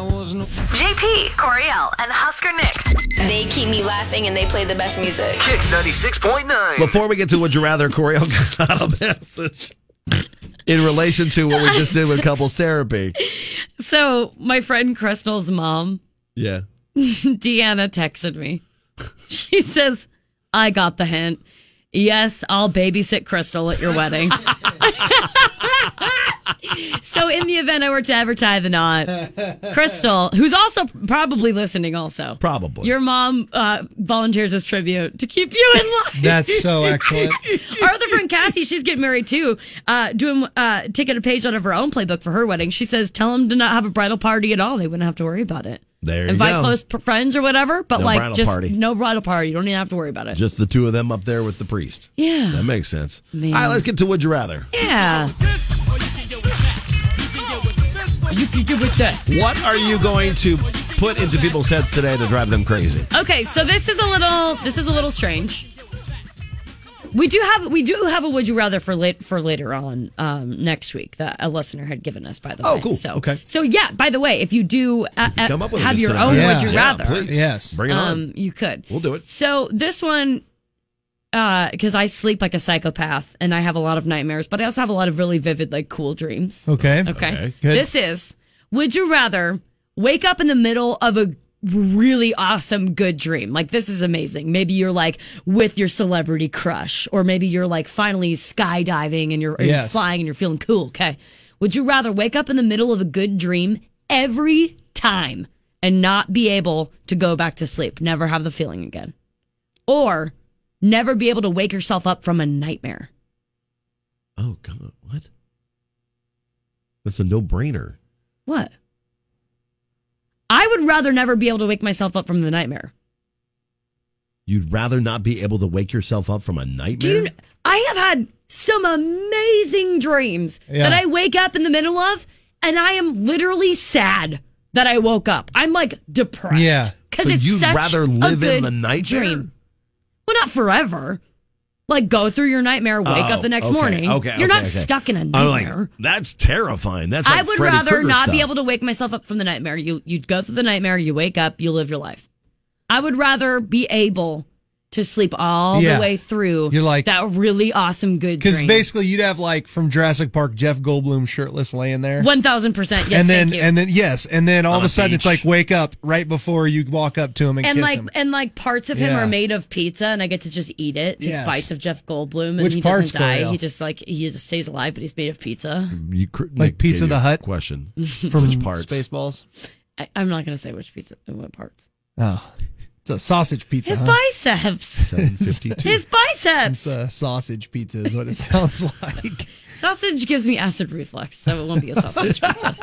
P, Coriel, and Husker Nick. They keep me laughing and they play the best music. Kicks ninety-six point nine. Before we get to Would You Rather, Coriel got out a message in relation to what we just did with couples therapy. So my friend Crystal's mom, Yeah. Deanna, texted me. She says, I got the hint. Yes, I'll babysit Crystal at your wedding. So in the event I were to ever tie the knot, Crystal, who's also probably listening also. Probably. Your mom uh, volunteers as tribute to keep you in line. That's so excellent. Our other friend Cassie, she's getting married too, uh, doing uh, taking a page out of her own playbook for her wedding. She says, tell them to not have a bridal party at all. They wouldn't have to worry about it. There you Invite go. close p- friends or whatever, but No like bridal just party. no bridal party. You don't even have to worry about it. Just the two of them up there with the priest. Yeah. That makes sense. Man. All right, let's get to Would You Rather. Yeah. You can do with that. What are you going to put into people's heads today to drive them crazy? Okay, so this is a little this is a little strange. We do have we do have a would you rather for late for later on um, next week that a listener had given us, by the Oh, way. cool. So, Okay. So yeah, by the way, if you do uh, uh, Come up with a have good your scenario. own Yeah. would you Yeah, rather, please. Yes. Bring it on. um, you could. We'll do it. So this one, because I sleep like a psychopath and I have a lot of nightmares, but I also have a lot of really vivid, like cool dreams. Okay. Okay. Okay, good. This is, would you rather wake up in the middle of a really awesome, good dream? Like, this is amazing. Maybe you're like with your celebrity crush, or maybe you're like finally skydiving and you're, and you're Yes. flying and you're feeling cool. Okay. Would you rather wake up in the middle of a good dream every time and not be able to go back to sleep, never have the feeling again? Or never be able to wake yourself up from a nightmare? Oh, God. What? That's a no-brainer. What? I would rather never be able to wake myself up from the nightmare. You'd rather not be able to wake yourself up from a nightmare? Do you, I have had some amazing dreams Yeah. that I wake up in the middle of, and I am literally sad that I woke up. I'm like depressed. Yeah. Because So it's you'd such rather a live in good the nightmare? dream. Well, not forever. Like, go through your nightmare, wake Oh, up the next okay, morning. Okay, You're okay, not okay. stuck in a I'm nightmare. like, that's terrifying. That's like I would Freddy rather Krueger not stuff. be able to wake myself up from the nightmare. You you go through the nightmare, you wake up, you live your life. I would rather be able to sleep all Yeah. the way through You're like- that really awesome good Because dream. basically, you'd have like from Jurassic Park, Jeff Goldblum shirtless laying there. One thousand percent. Yes, and then, thank you. and then, yes, and then all On of a a sudden, it's beach. like wake up right before you walk up to him and, and kiss like him. and like parts of him Yeah. are made of pizza, and I get to just eat it. Take Yes. bites of Jeff Goldblum, and Which he parts, doesn't die. Coriel? He just like he just stays alive, but he's made of pizza. You cr- Like Nick Pizza gave the you a Hut? question. From Which parts? Spaceballs. I, I'm not gonna say which pizza, what parts. Oh, it's a sausage pizza. His huh? biceps. seven fifty-two. His biceps. It's a sausage pizza is what it sounds like. Sausage gives me acid reflux, so it won't be a sausage pizza.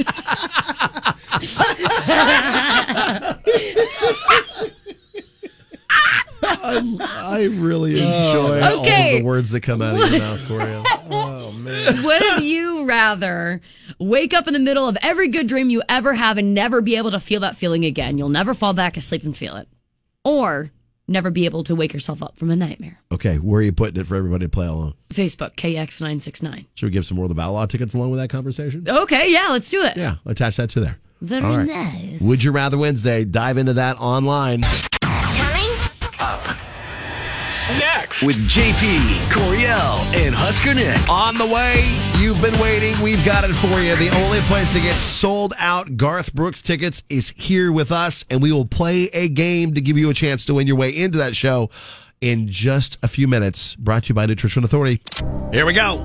I, I really enjoy all Okay. of the words that come out of your mouth, Coriel. Oh, man. Would you rather wake up in the middle of every good dream you ever have and never be able to feel that feeling again? You'll never fall back asleep and feel it. Or never be able to wake yourself up from a nightmare. Okay, where are you putting it for everybody to play along? Facebook, K X nine six nine. Should we give some World of Outlaw tickets along with that conversation? Okay, yeah, let's do it. Yeah, attach that to there. Very All right. nice. Would You Rather Wednesday. Dive into that online. Next. With J P, Coriel, and Husker Nick. On the way, you've been waiting. We've got it for you. The only place to get sold out Garth Brooks tickets is here with us, and we will play a game to give you a chance to win your way into that show in just a few minutes. Brought to you by Nutrition Authority. Here we go.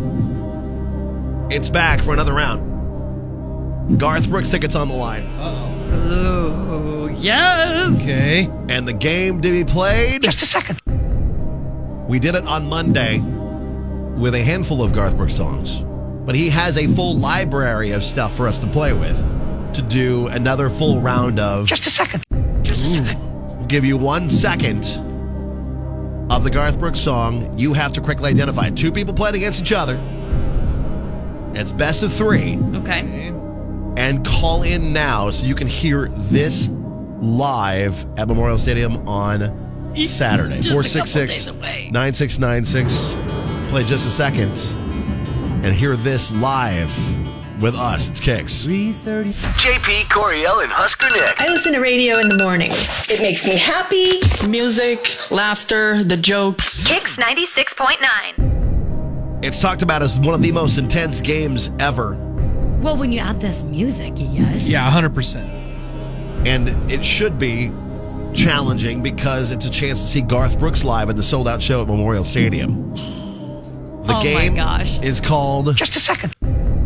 It's back for another round. Garth Brooks tickets on the line. Ooh, yes. Okay. And the game to be played. Just a second. We did it on Monday with a handful of Garth Brooks songs, but he has a full library of stuff for us to play with to do another full round of. Just a second. Just a second. We'll give you one second of the Garth Brooks song. You have to quickly identify two people playing against each other. It's best of three. Okay. And call in now so you can hear this live at Memorial Stadium on Saturday. Just a four couple six six, days away. nine six nine six. Play just a second and hear this live with us. It's Kicks. J P, Coriel, and Husker Nick. I listen to radio in the mornings. It makes me happy. Music, laughter, the jokes. Kicks ninety-six point nine. It's talked about as one of the most intense games ever. Well, when you add this music, yes. Yeah, one hundred percent. And it should be challenging because it's a chance to see Garth Brooks live at the sold-out show at Memorial Stadium. The Oh my game gosh. is called Just a second.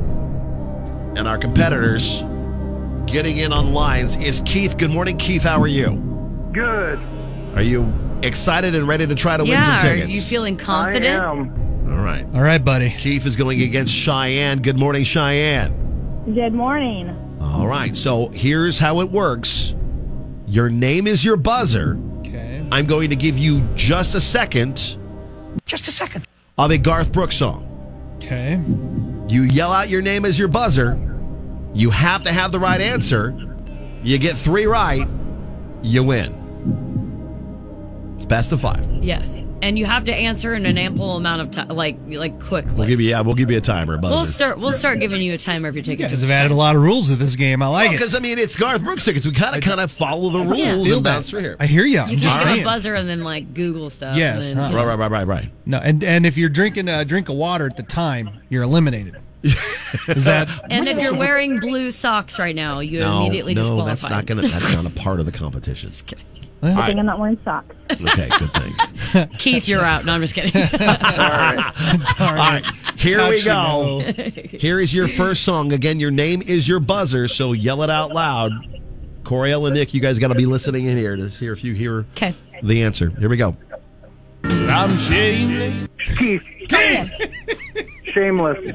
and our competitors getting in on lines is Keith. Good morning, Keith. How are you? Good. Are you excited and ready to try to win Yeah, some are tickets? you feeling confident? I am. All right. All right, buddy. Keith is going against Cheyenne. Good morning, Cheyenne. Good morning. All right. So here's how it works. Your name is your buzzer. Okay. I'm going to give you just a second. Just a second. Of a Garth Brooks song. Okay. You yell out your name as your buzzer. You have to have the right answer. You get three right, you win. It's best of five. Yes. And you have to answer in an ample amount of time, like like quickly. We'll give you yeah, we'll give you a timer, buzzer. We'll start we'll start giving you a timer if you're taking You guys have added a lot of rules to this game. I like it. Because I mean, it's Garth Brooks tickets. We kind of kind of follow the rules Yeah. and bounce through here. I hear you. I'm You just can saying. give a buzzer and then like Google stuff. Yes, and then, huh? Right, right, right, right, right. No, and and if you're drinking a drink of water at the time, you're eliminated. Is that? And if you're wearing blue socks right now, you No, immediately no, disqualified. that's not gonna. That's not a part of the competition. Just kidding. Good All right. thing I'm not wearing socks. Okay, good thing. Keith, you're out. No, I'm just kidding. All right, here How'd we you go. know? Here is your first song. Again, your name is your buzzer, so yell it out loud. Coriel and Nick, you guys got to be listening in here to hear if you hear Okay. the answer. Here we go. I'm shameless. Keith. Shameless.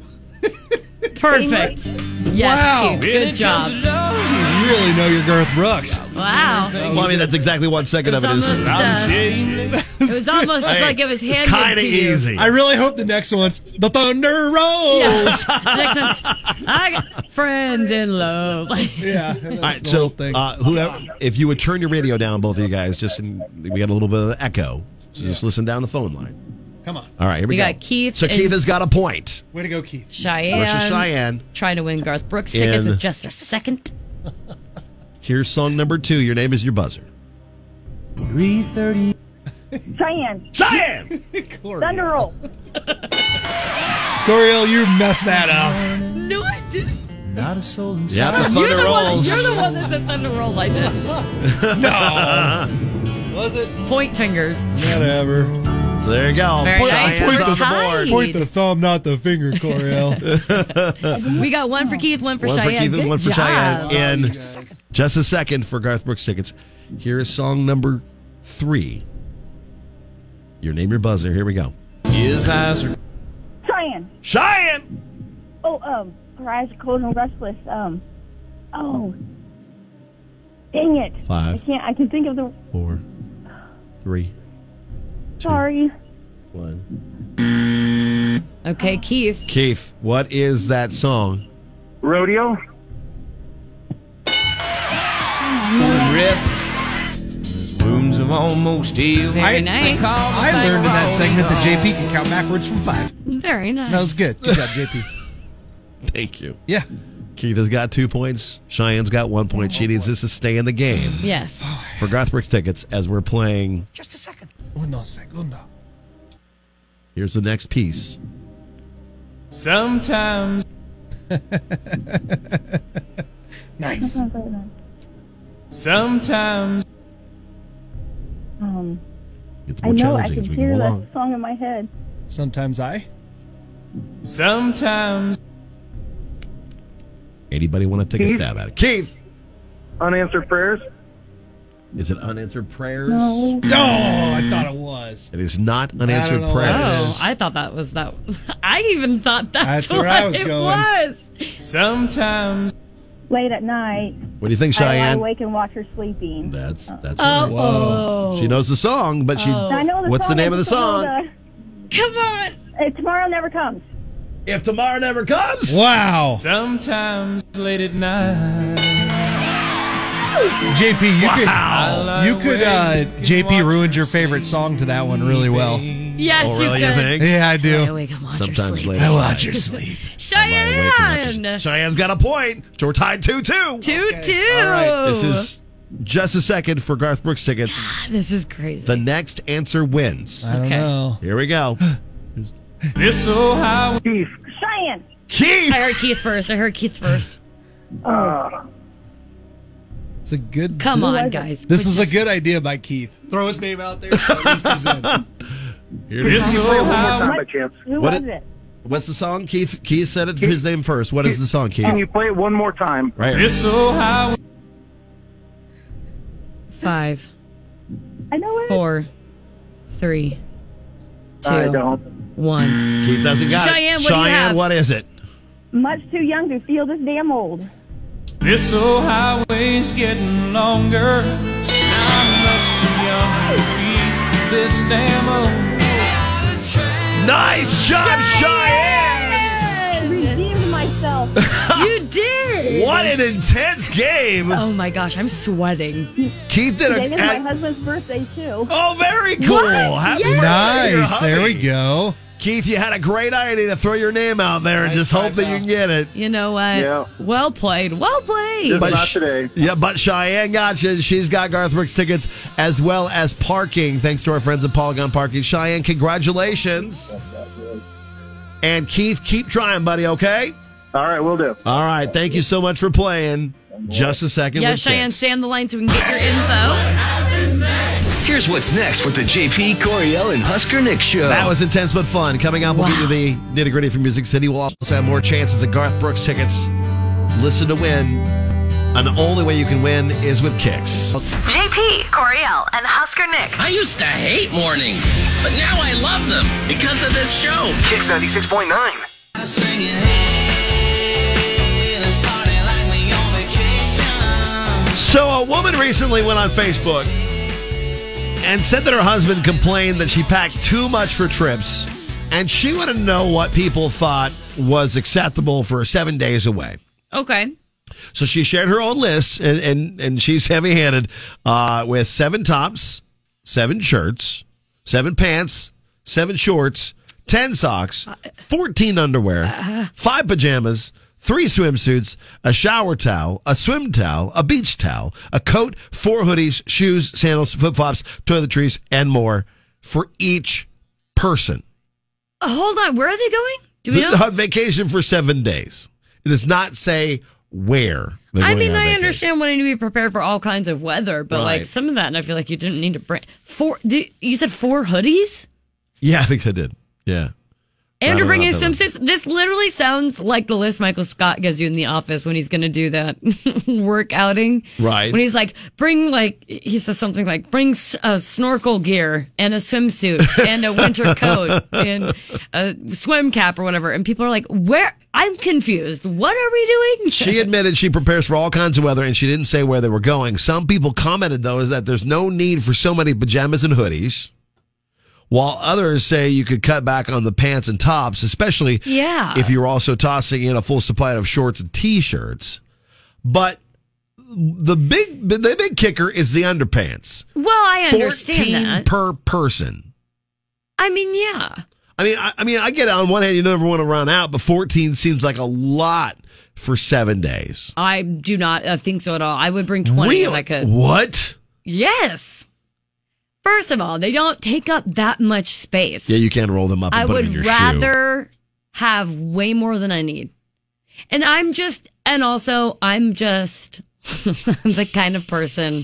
Perfect. Yes, Wow. Keith. Good job. You really know your Garth Brooks. Wow. Well, I mean, that's exactly one second It of was it is. almost, uh, it was almost Hey, like it was it's handed kind of to you. easy. I really hope the next one's the Thunder Rolls. Yeah. Next one's, I got friends in love. Yeah. All right, so uh, whoever, if you would turn your radio down, both of you guys, just in, we got a little bit of echo, so just listen down the phone line. Come on. All right, here we, We go. got Keith So and- Keith has got a point. Way to go, Keith. Cheyenne. Versus Cheyenne. Trying to win Garth Brooks tickets In- with just a second. Here's song number two. Your name is your buzzer. three thirty. Cheyenne. Cheyenne! Thunder roll. Coriel, you messed that up. No, I didn't. Not a soul inside. Yeah, the You're thunder the, one, rolls. you're the one that said thunder rolls. I didn't. No. Was it? Point fingers. Whatever. So there you go. Very Point, nice. Cheyenne's We're on the tied. board. Point the thumb, not the finger, Coriel. We got one for Keith, one for One for Cheyenne. Keith Good and one for job. Cheyenne. In just a second for Garth Brooks tickets. Here is song number three. Your name, your buzzer. Here we go. His eyes are Cheyenne. Cheyenne! Oh, um, her eyes are cold and restless. Um, oh, dang it. Five. I can't. I can think of the. Four, three, Sorry. one. Okay, Keith. Keith, what is that song? Rodeo. rest. His wounds have almost healed. Very I, nice. I learned in that segment that J P can count backwards from five. Very nice. That was good. Good job, J P. Thank you. Yeah. Keith has got two points. Cheyenne's got one point. She needs this to stay in the game. Yes. For Garth Brooks tickets, as we're playing. Just a second. Uno segundo. Here's the next piece. Sometimes. Nice. Sometimes. Um, It's I more know. I challenging can as we hear go that along. song in my head. Sometimes I. Sometimes. Anybody want to take a Keith? stab at it? Keith! Unanswered prayers. Is it unanswered prayers? No. Oh, I thought it was. It is not unanswered know what it prayers. Oh, I thought that was that. I even thought that's, That's where what I was it going. was. Sometimes. Late at night, What do you think, I lie Cheyenne? awake and watch her sleeping. That's that's Oh, right. oh. She knows the song, but she. Oh. I know the What's song, the name I of the just don't song? know Come on. the- uh, Tomorrow never comes. If tomorrow never comes. Wow. Sometimes late at night. J P, you Wow. could you could uh J P ruined your favorite song to that one really well. Yes, Oh, you really? could. You think? Yeah, I Lie do. awake and watch her Sometimes sleep. later. I watch her sleep. Cheyenne. Cheyenne's got a point. So we're tied two two. Two two. All right. This is just a second for Garth Brooks tickets. This is crazy. The next answer wins. I don't Okay. know. Here we go. This old highway. Keith. Cheyenne. Keith. I heard Keith first. I heard Keith first. Uh, It's a good. Come Who on, was it? guys. This Quit was a just- good idea by Keith. Throw his name out there so at least he's in. Here it This is. old play it one more highway. time by chance. Who What was it- it? What's the song? Keith Keith said it his name first. What is the song, Keith? Can you play it one more time? Right. This old highway. Five, I know it. four, three, two, I don't. one. Keith doesn't got Cheyenne, it. what do you Cheyenne, have? what is it? Much too young to feel this damn old. This old highway's getting longer. Now I'm much too young to be this damn old. Nice job, Cheyenne! Redeemed myself. You did. What an intense game! Oh my gosh, I'm sweating. Keith did Today a. is my husband's birthday too. Oh, very cool! What? Happy Yes. birthday to your Nice. There we hubby. go. Keith, you had a great idea to throw your name out there and Nice just hope try, that you pal. can get it. You know what? Yeah. Well played. Well played. Just But not sh- today. Yeah, but Cheyenne got you. She's got Garth Brooks tickets as well as parking, thanks to our friends at Polygon Parking. Cheyenne, congratulations. And Keith, keep trying, buddy, okay? All right, we'll do. All right, thank you so much for playing. Just a second. Yeah, with Cheyenne, Kix. stay on the line so we can get your info. Here's what's next with the J P, Coriel, and Husker Nick show. That was intense but fun. Coming up, we'll Wow. get you the nitty gritty from Music City. We'll also have more chances at Garth Brooks tickets. Listen to win. And the only way you can win is with Kix. J P, Coriel, and Husker Nick. I used to hate mornings, but now I love them because of this show. Kix ninety-six point nine. So a woman recently went on Facebook and said that her husband complained that she packed too much for trips, and she wanted to know what people thought was acceptable for seven days away. Okay. So she shared her own list, and and, and she's heavy-handed uh, with seven tops, seven shirts, seven pants, seven shorts, ten socks, fourteen underwear, five pajamas, three swimsuits, a shower towel, a swim towel, a beach towel, a coat, four hoodies, shoes, sandals, flip-flops, toiletries, and more for each person. Uh, hold on. Where are they going? Do we know? On vacation for seven days. It does not say where. they're I going mean, on I vacation. understand wanting to be prepared for all kinds of weather, but like Right. some of that, and I feel like you didn't need to bring four. Did, you said four hoodies, Yeah, I think I did. Yeah. I and don't you're know bringing about that one. swimsuits. This literally sounds like the list Michael Scott gives you in the office when he's going to do that work outing. Right. When he's like, bring like he says something like, bring s- a snorkel gear and a swimsuit and a winter coat and a swim cap or whatever, and people are like, where? I'm confused. What are we doing? She admitted she prepares for all kinds of weather, and she didn't say where they were going. Some people commented, though, is that there's no need for so many pajamas and hoodies, while others say you could cut back on the pants and tops, especially Yeah. if you're also tossing in a full supply of shorts and T-shirts. But the big, the big kicker is the underpants. Well, I understand fourteen that. per person. I mean, yeah. I mean, I, I mean, I get it. On one hand, you never want to run out, but fourteen seems like a lot for seven days. I do not uh, think so at all. I would bring twenty if Really? I could. What? Yes. First of all, they don't take up that much space. Yeah, you can roll them up and I put would them in your shoe. rather have way more than I need. And I'm just, and also, I'm just the kind of person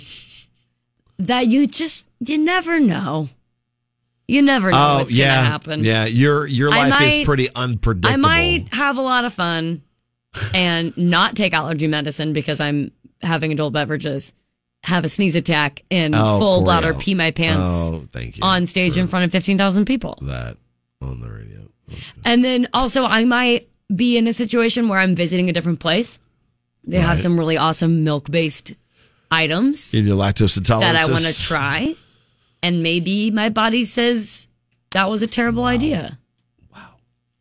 that you just, you never know. You never know Oh, what's yeah. going to happen. Yeah, your your I life is might- pretty unpredictable. I might have a lot of fun and not take allergy medicine because I'm having adult beverages, have a sneeze attack, and Oh, full Coriel. bladder pee my pants Oh, thank you on stage in front of fifteen thousand people. that on the radio. And then also, I might be in a situation where I'm visiting a different place. They have Right. some really awesome milk based items In your lactose intolerance. that I want to try. And maybe my body says that was a terrible idea. Wow.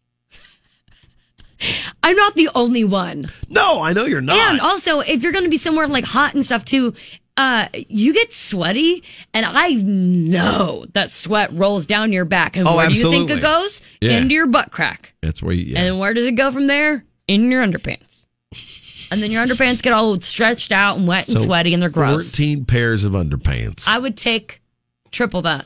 I'm not the only one. No, I know you're not. And also, if you're going to be somewhere like hot and stuff too, uh, you get sweaty, and I know that sweat rolls down your back. And Oh, where do you think absolutely. it goes? Yeah. Into your butt crack. That's where you. Yeah. And then where does it go from there? In your underpants. And then your underpants get all stretched out and wet and So, sweaty, and they're gross. fourteen pairs of underpants. I would take triple that.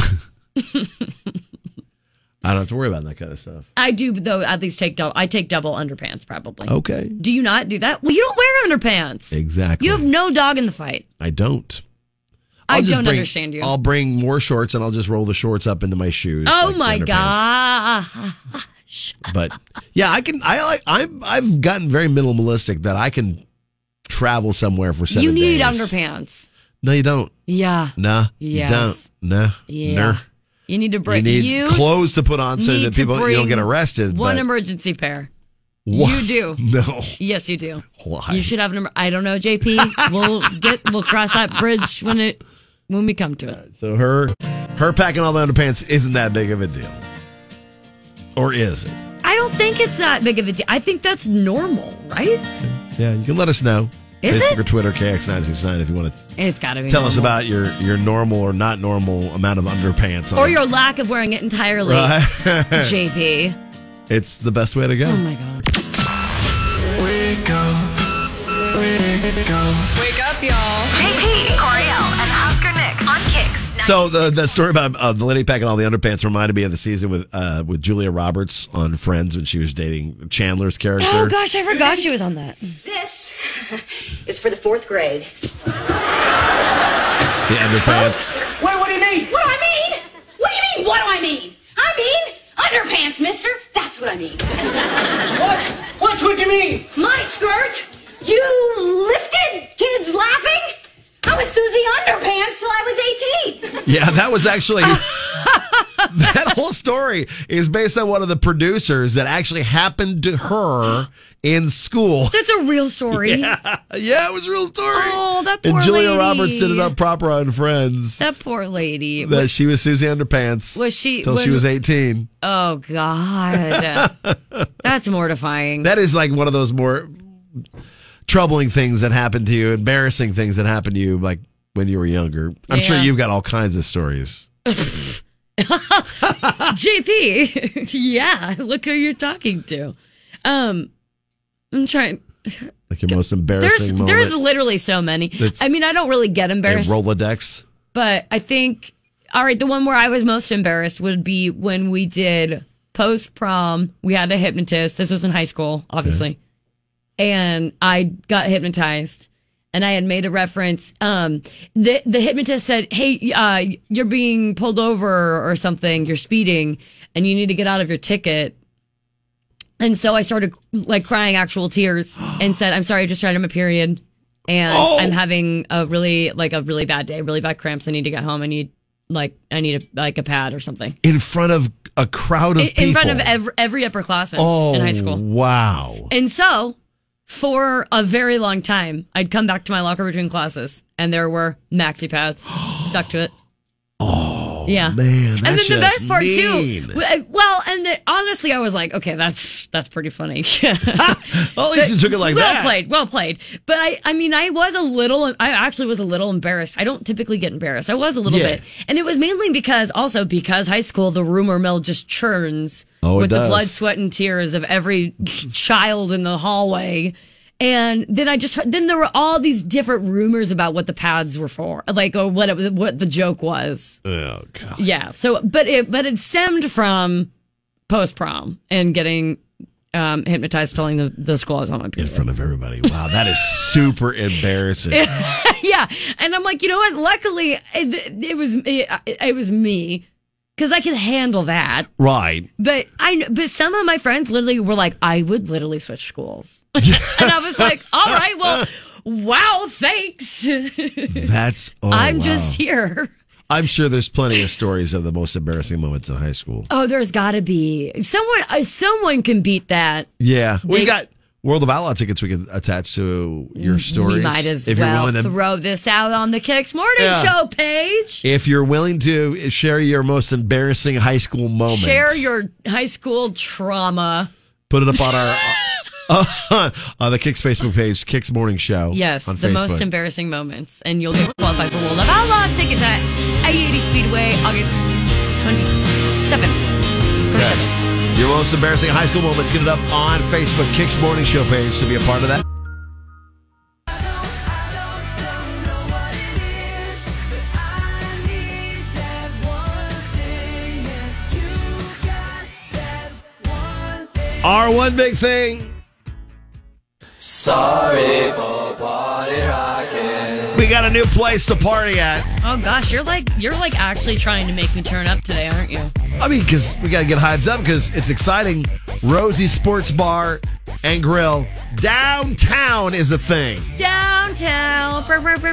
I don't have to worry about that kind of stuff. I do, though, at least take double. I take double underpants, probably. Okay. Do you not do that? Well, you don't wear underpants. Exactly. You have no dog in the fight. I don't. I I'll just don't bring- understand you. I'll bring more shorts and I'll just roll the shorts up into my shoes. Oh like my underpants. gosh. But yeah, I can. I like. I'm. I've gotten very minimalistic that I can travel somewhere for seven You need days. underpants. No, you don't. Yeah. Nah. Yes. You don't. Nah. Yeah. Nah. You need to bring. You need you clothes to put on so need that to people you don't bring get arrested. One but emergency pair. Wha- You do. No. Yes, you do. Why? You should have an. emer- I don't know, J P. We'll get. We'll cross that bridge when it when we come to it. So her her packing all the underpants isn't that big of a deal, or is it? I don't think it's that big of a deal. I think that's normal, right? Yeah, you can let us know. Is Facebook it? or Twitter, K X nine six nine, if you want to It's got to be. tell us normal. about your, your normal or not normal amount of underpants. or on. your lack of wearing it entirely, Right. J P. It's the best way to go. Oh my god. Wake up. Wake up. Wake up, y'all. J P, Coriel, and Husker Nick on Kicks. So the the story about uh, the lady packing all the underpants reminded me of the season with uh, with Julia Roberts on Friends when she was dating Chandler's character. Oh gosh, I forgot she was on that. This is for the fourth grade. The underpants. Wait, what do you mean? What do I mean? What do you mean, what do I mean? I mean underpants, mister. That's what I mean. What? What? What do you mean? My skirt? You lifted? Kids laughing? I was Susie Underpants till I was eighteen. Yeah, that was actually that whole story is based on one of the producers that actually happened to her in school. That's a real story. Yeah, yeah, it was a real story. Oh, that poor And Julia lady. Roberts did it up proper on Friends. That poor lady. That she was Susie Underpants. Was she- till she when- was eighteen. Oh God, that's mortifying. That is like one of those more troubling things that happened to you, embarrassing things that happened to you, like when you were younger. I'm sure Yeah. you've got all kinds of stories. J P, yeah, look who you're talking to. Um, I'm trying. Like your most embarrassing There's moment. there's literally so many. That's- I mean, I don't really get a embarrassed, Rolodex. but I think all right. The one where I was most embarrassed would be when we did post prom. We had a hypnotist. This was in high school, obviously, and I got hypnotized. And I had made a reference. Um, the the hypnotist said, "Hey, uh, you're being pulled over or something. You're speeding, and you need to get out of your ticket." And so I started like crying actual tears and said, "I'm sorry, I just tried on my period, and Oh. I'm having a really like a really bad day, really bad cramps. I need to get home. I need like I need a, like a pad or something." In front of a crowd of In, people. in front of every, every upperclassman oh, in high school. Wow. And so, for a very long time, I'd come back to my locker between classes, and there were maxi pads stuck to it. Oh, yeah, man, and that's then the just best part mean. too. w- Well, and the, honestly, I was like, okay, that's that's pretty funny. Well, at least you took it like well that. played, well played. But I, I mean, I was a little. I actually was a little embarrassed. I don't typically get embarrassed. I was a little Yeah. bit, and it was mainly because also because high school, the rumor mill just churns Oh, it with the does. blood, sweat, and tears of every child in the hallway. And then I just heard, then there were all these different rumors about what the pads were for, like or what it, what the joke was. Oh God. Yeah. So, but it but it stemmed from post prom and getting um, hypnotized, telling the, the school I was on my In period. front of everybody. Wow, that is super embarrassing. Yeah, and I'm like, you know what? Luckily, it, it was it, it was me because I can handle that. Right. But I, but some of my friends literally were like, I would literally switch schools, and I was like, all right, well, wow, thanks. That's. Oh, I'm wow. just here. I'm sure there's plenty of stories of the most embarrassing moments in high school. Oh, there's got to be someone. Uh, someone can beat that. Yeah, we They- got World of Outlaw tickets we can attach to your stories. We might as if you're well willing to. throw this out on the Kicks Morning Yeah. Show page. If you're willing to share your most embarrassing high school moment, Share your high school trauma. put it up on our uh, on the Kicks Facebook page, Kicks Morning Show. Yes, on the Facebook. most embarrassing moments, and you'll get qualified for World of Outlaw tickets at I eighty Speedway, August twenty-seventh. Okay. Your most embarrassing high school moments, get it up on Facebook, Kicks Morning Show page to be a part of that. Our one big thing. Sorry for party rocking. We got a new place to party at. Oh gosh, you're like you're like actually trying to make me turn up today, aren't you? I mean, because we got to get hyped up because it's exciting. Rosie's Sports Bar and Grill. Downtown is a thing. Downtown.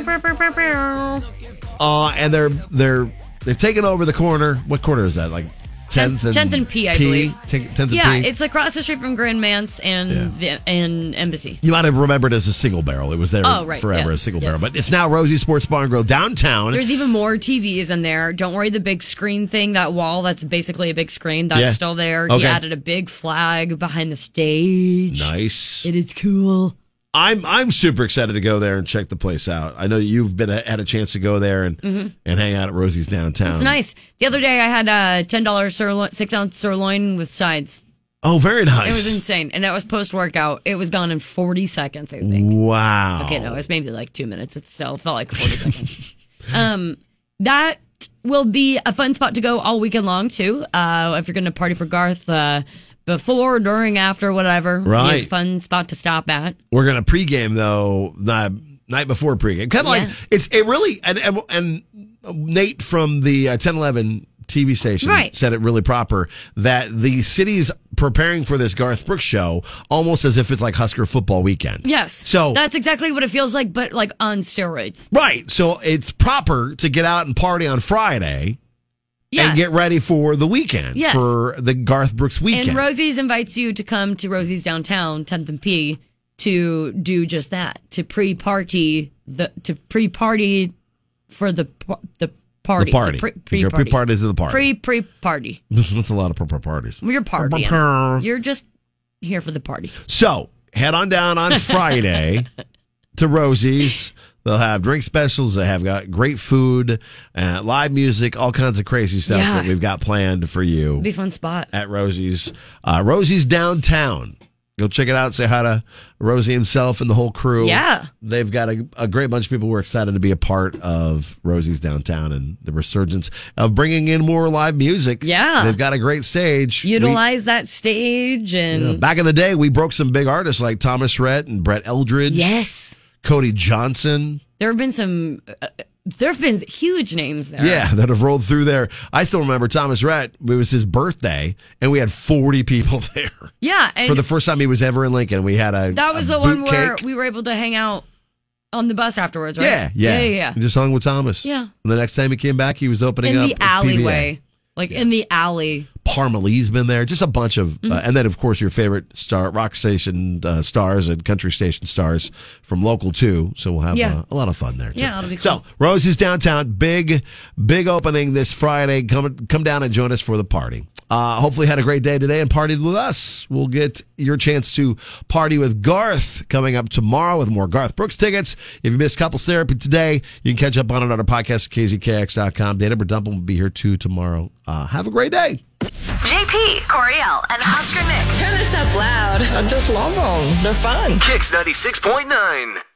Uh, and they're they're they're taking over the corner. What corner is that? Like tenth and tenth and P, I believe. tenth and Yeah, P. it's across the street from Grand Manse and the and Embassy. You might have remembered it as a single barrel. It was there Oh, right, forever, yes, a single yes. barrel. But it's now Rosie's Sports Bar and Grill downtown. There's even more T Vs in there. Don't worry, the big screen thing, that wall that's basically a big screen, that's Yeah. still there. Okay. He added a big flag behind the stage. Nice. It is cool. I'm I'm super excited to go there and check the place out. I know you've been had a chance to go there and Mhm. and hang out at Rosie's downtown. It's nice. The other day I had a ten dollars sirloin, six ounce sirloin with sides. Oh, very nice. It was insane. And that was post workout. It was gone in forty seconds, I think. Wow. Okay, no, it was maybe like two minutes. It still felt like forty seconds. Um, that will be a fun spot to go all weekend long, too. Uh, if you're going to party for Garth, uh, before, during, after, whatever. Right. Be a fun spot to stop at. We're gonna pregame though the night before pregame. Kind of Yeah. like it's it really and and, and Nate from the uh, ten eleven T V station Right. said it really proper that the city's preparing for this Garth Brooks show almost as if it's like Husker football weekend. Yes. So that's exactly what it feels like, but like on steroids. right. So it's proper to get out and party on Friday. Yeah. And get ready for the weekend, Yes. for the Garth Brooks weekend. And Rosie's invites you to come to Rosie's downtown, tenth and P, to do just that, to pre-party the to pre-party for the par- the party, The party. pre- You're pre-party, pre-party to the party. pre pre-party. That's a lot of pre parties. You're partying. You're just here for the party. So head on down on Friday to Rosie's. They'll have drink specials. They have got great food, uh, live music, all kinds of crazy stuff Yeah. that we've got planned for you It'll be a fun spot. at Rosie's. Uh, Rosie's downtown. Go check it out. Say hi to Rosie himself and the whole crew. Yeah. They've got a, a great bunch of people who are excited to be a part of Rosie's downtown and the resurgence of bringing in more live music. Yeah. They've got a great stage. We- Utilize that stage and Yeah, back in the day, we broke some big artists like Thomas Rhett and Brett Eldridge. Yes. Cody Johnson. There have been some. Uh, there have been huge names there. Yeah, that have rolled through there. I still remember Thomas Rhett. It was his birthday, and we had forty people there Yeah, and for the first time he was ever in Lincoln. We had a that was a the one boot where cake. we were able to hang out on the bus afterwards, right? Yeah, yeah, yeah, yeah. We just hung with Thomas. Yeah. And the next time he came back, he was opening In up the P B A. alleyway, like in the alley. Parmalee's been there. Just a bunch of, Mm-hmm. uh, and then of course your favorite star, rock station uh, stars and country station stars from local too. So we'll have Yeah. uh, a lot of fun there too. Yeah, it'll be cool. So Rosie's downtown, big, big opening this Friday. Come, come down and join us for the party. Uh, hopefully had a great day today and partied with us. We'll get your chance to party with Garth coming up tomorrow with more Garth Brooks tickets. If you missed Couples Therapy today, you can catch up on it on our podcast at K Z K X dot com. Dana Dumple will be here too tomorrow. Uh, have a great day. J P, Coriel, and Husker Nick. Turn this up loud. I just love them. They're fun. Kicks ninety-six point nine.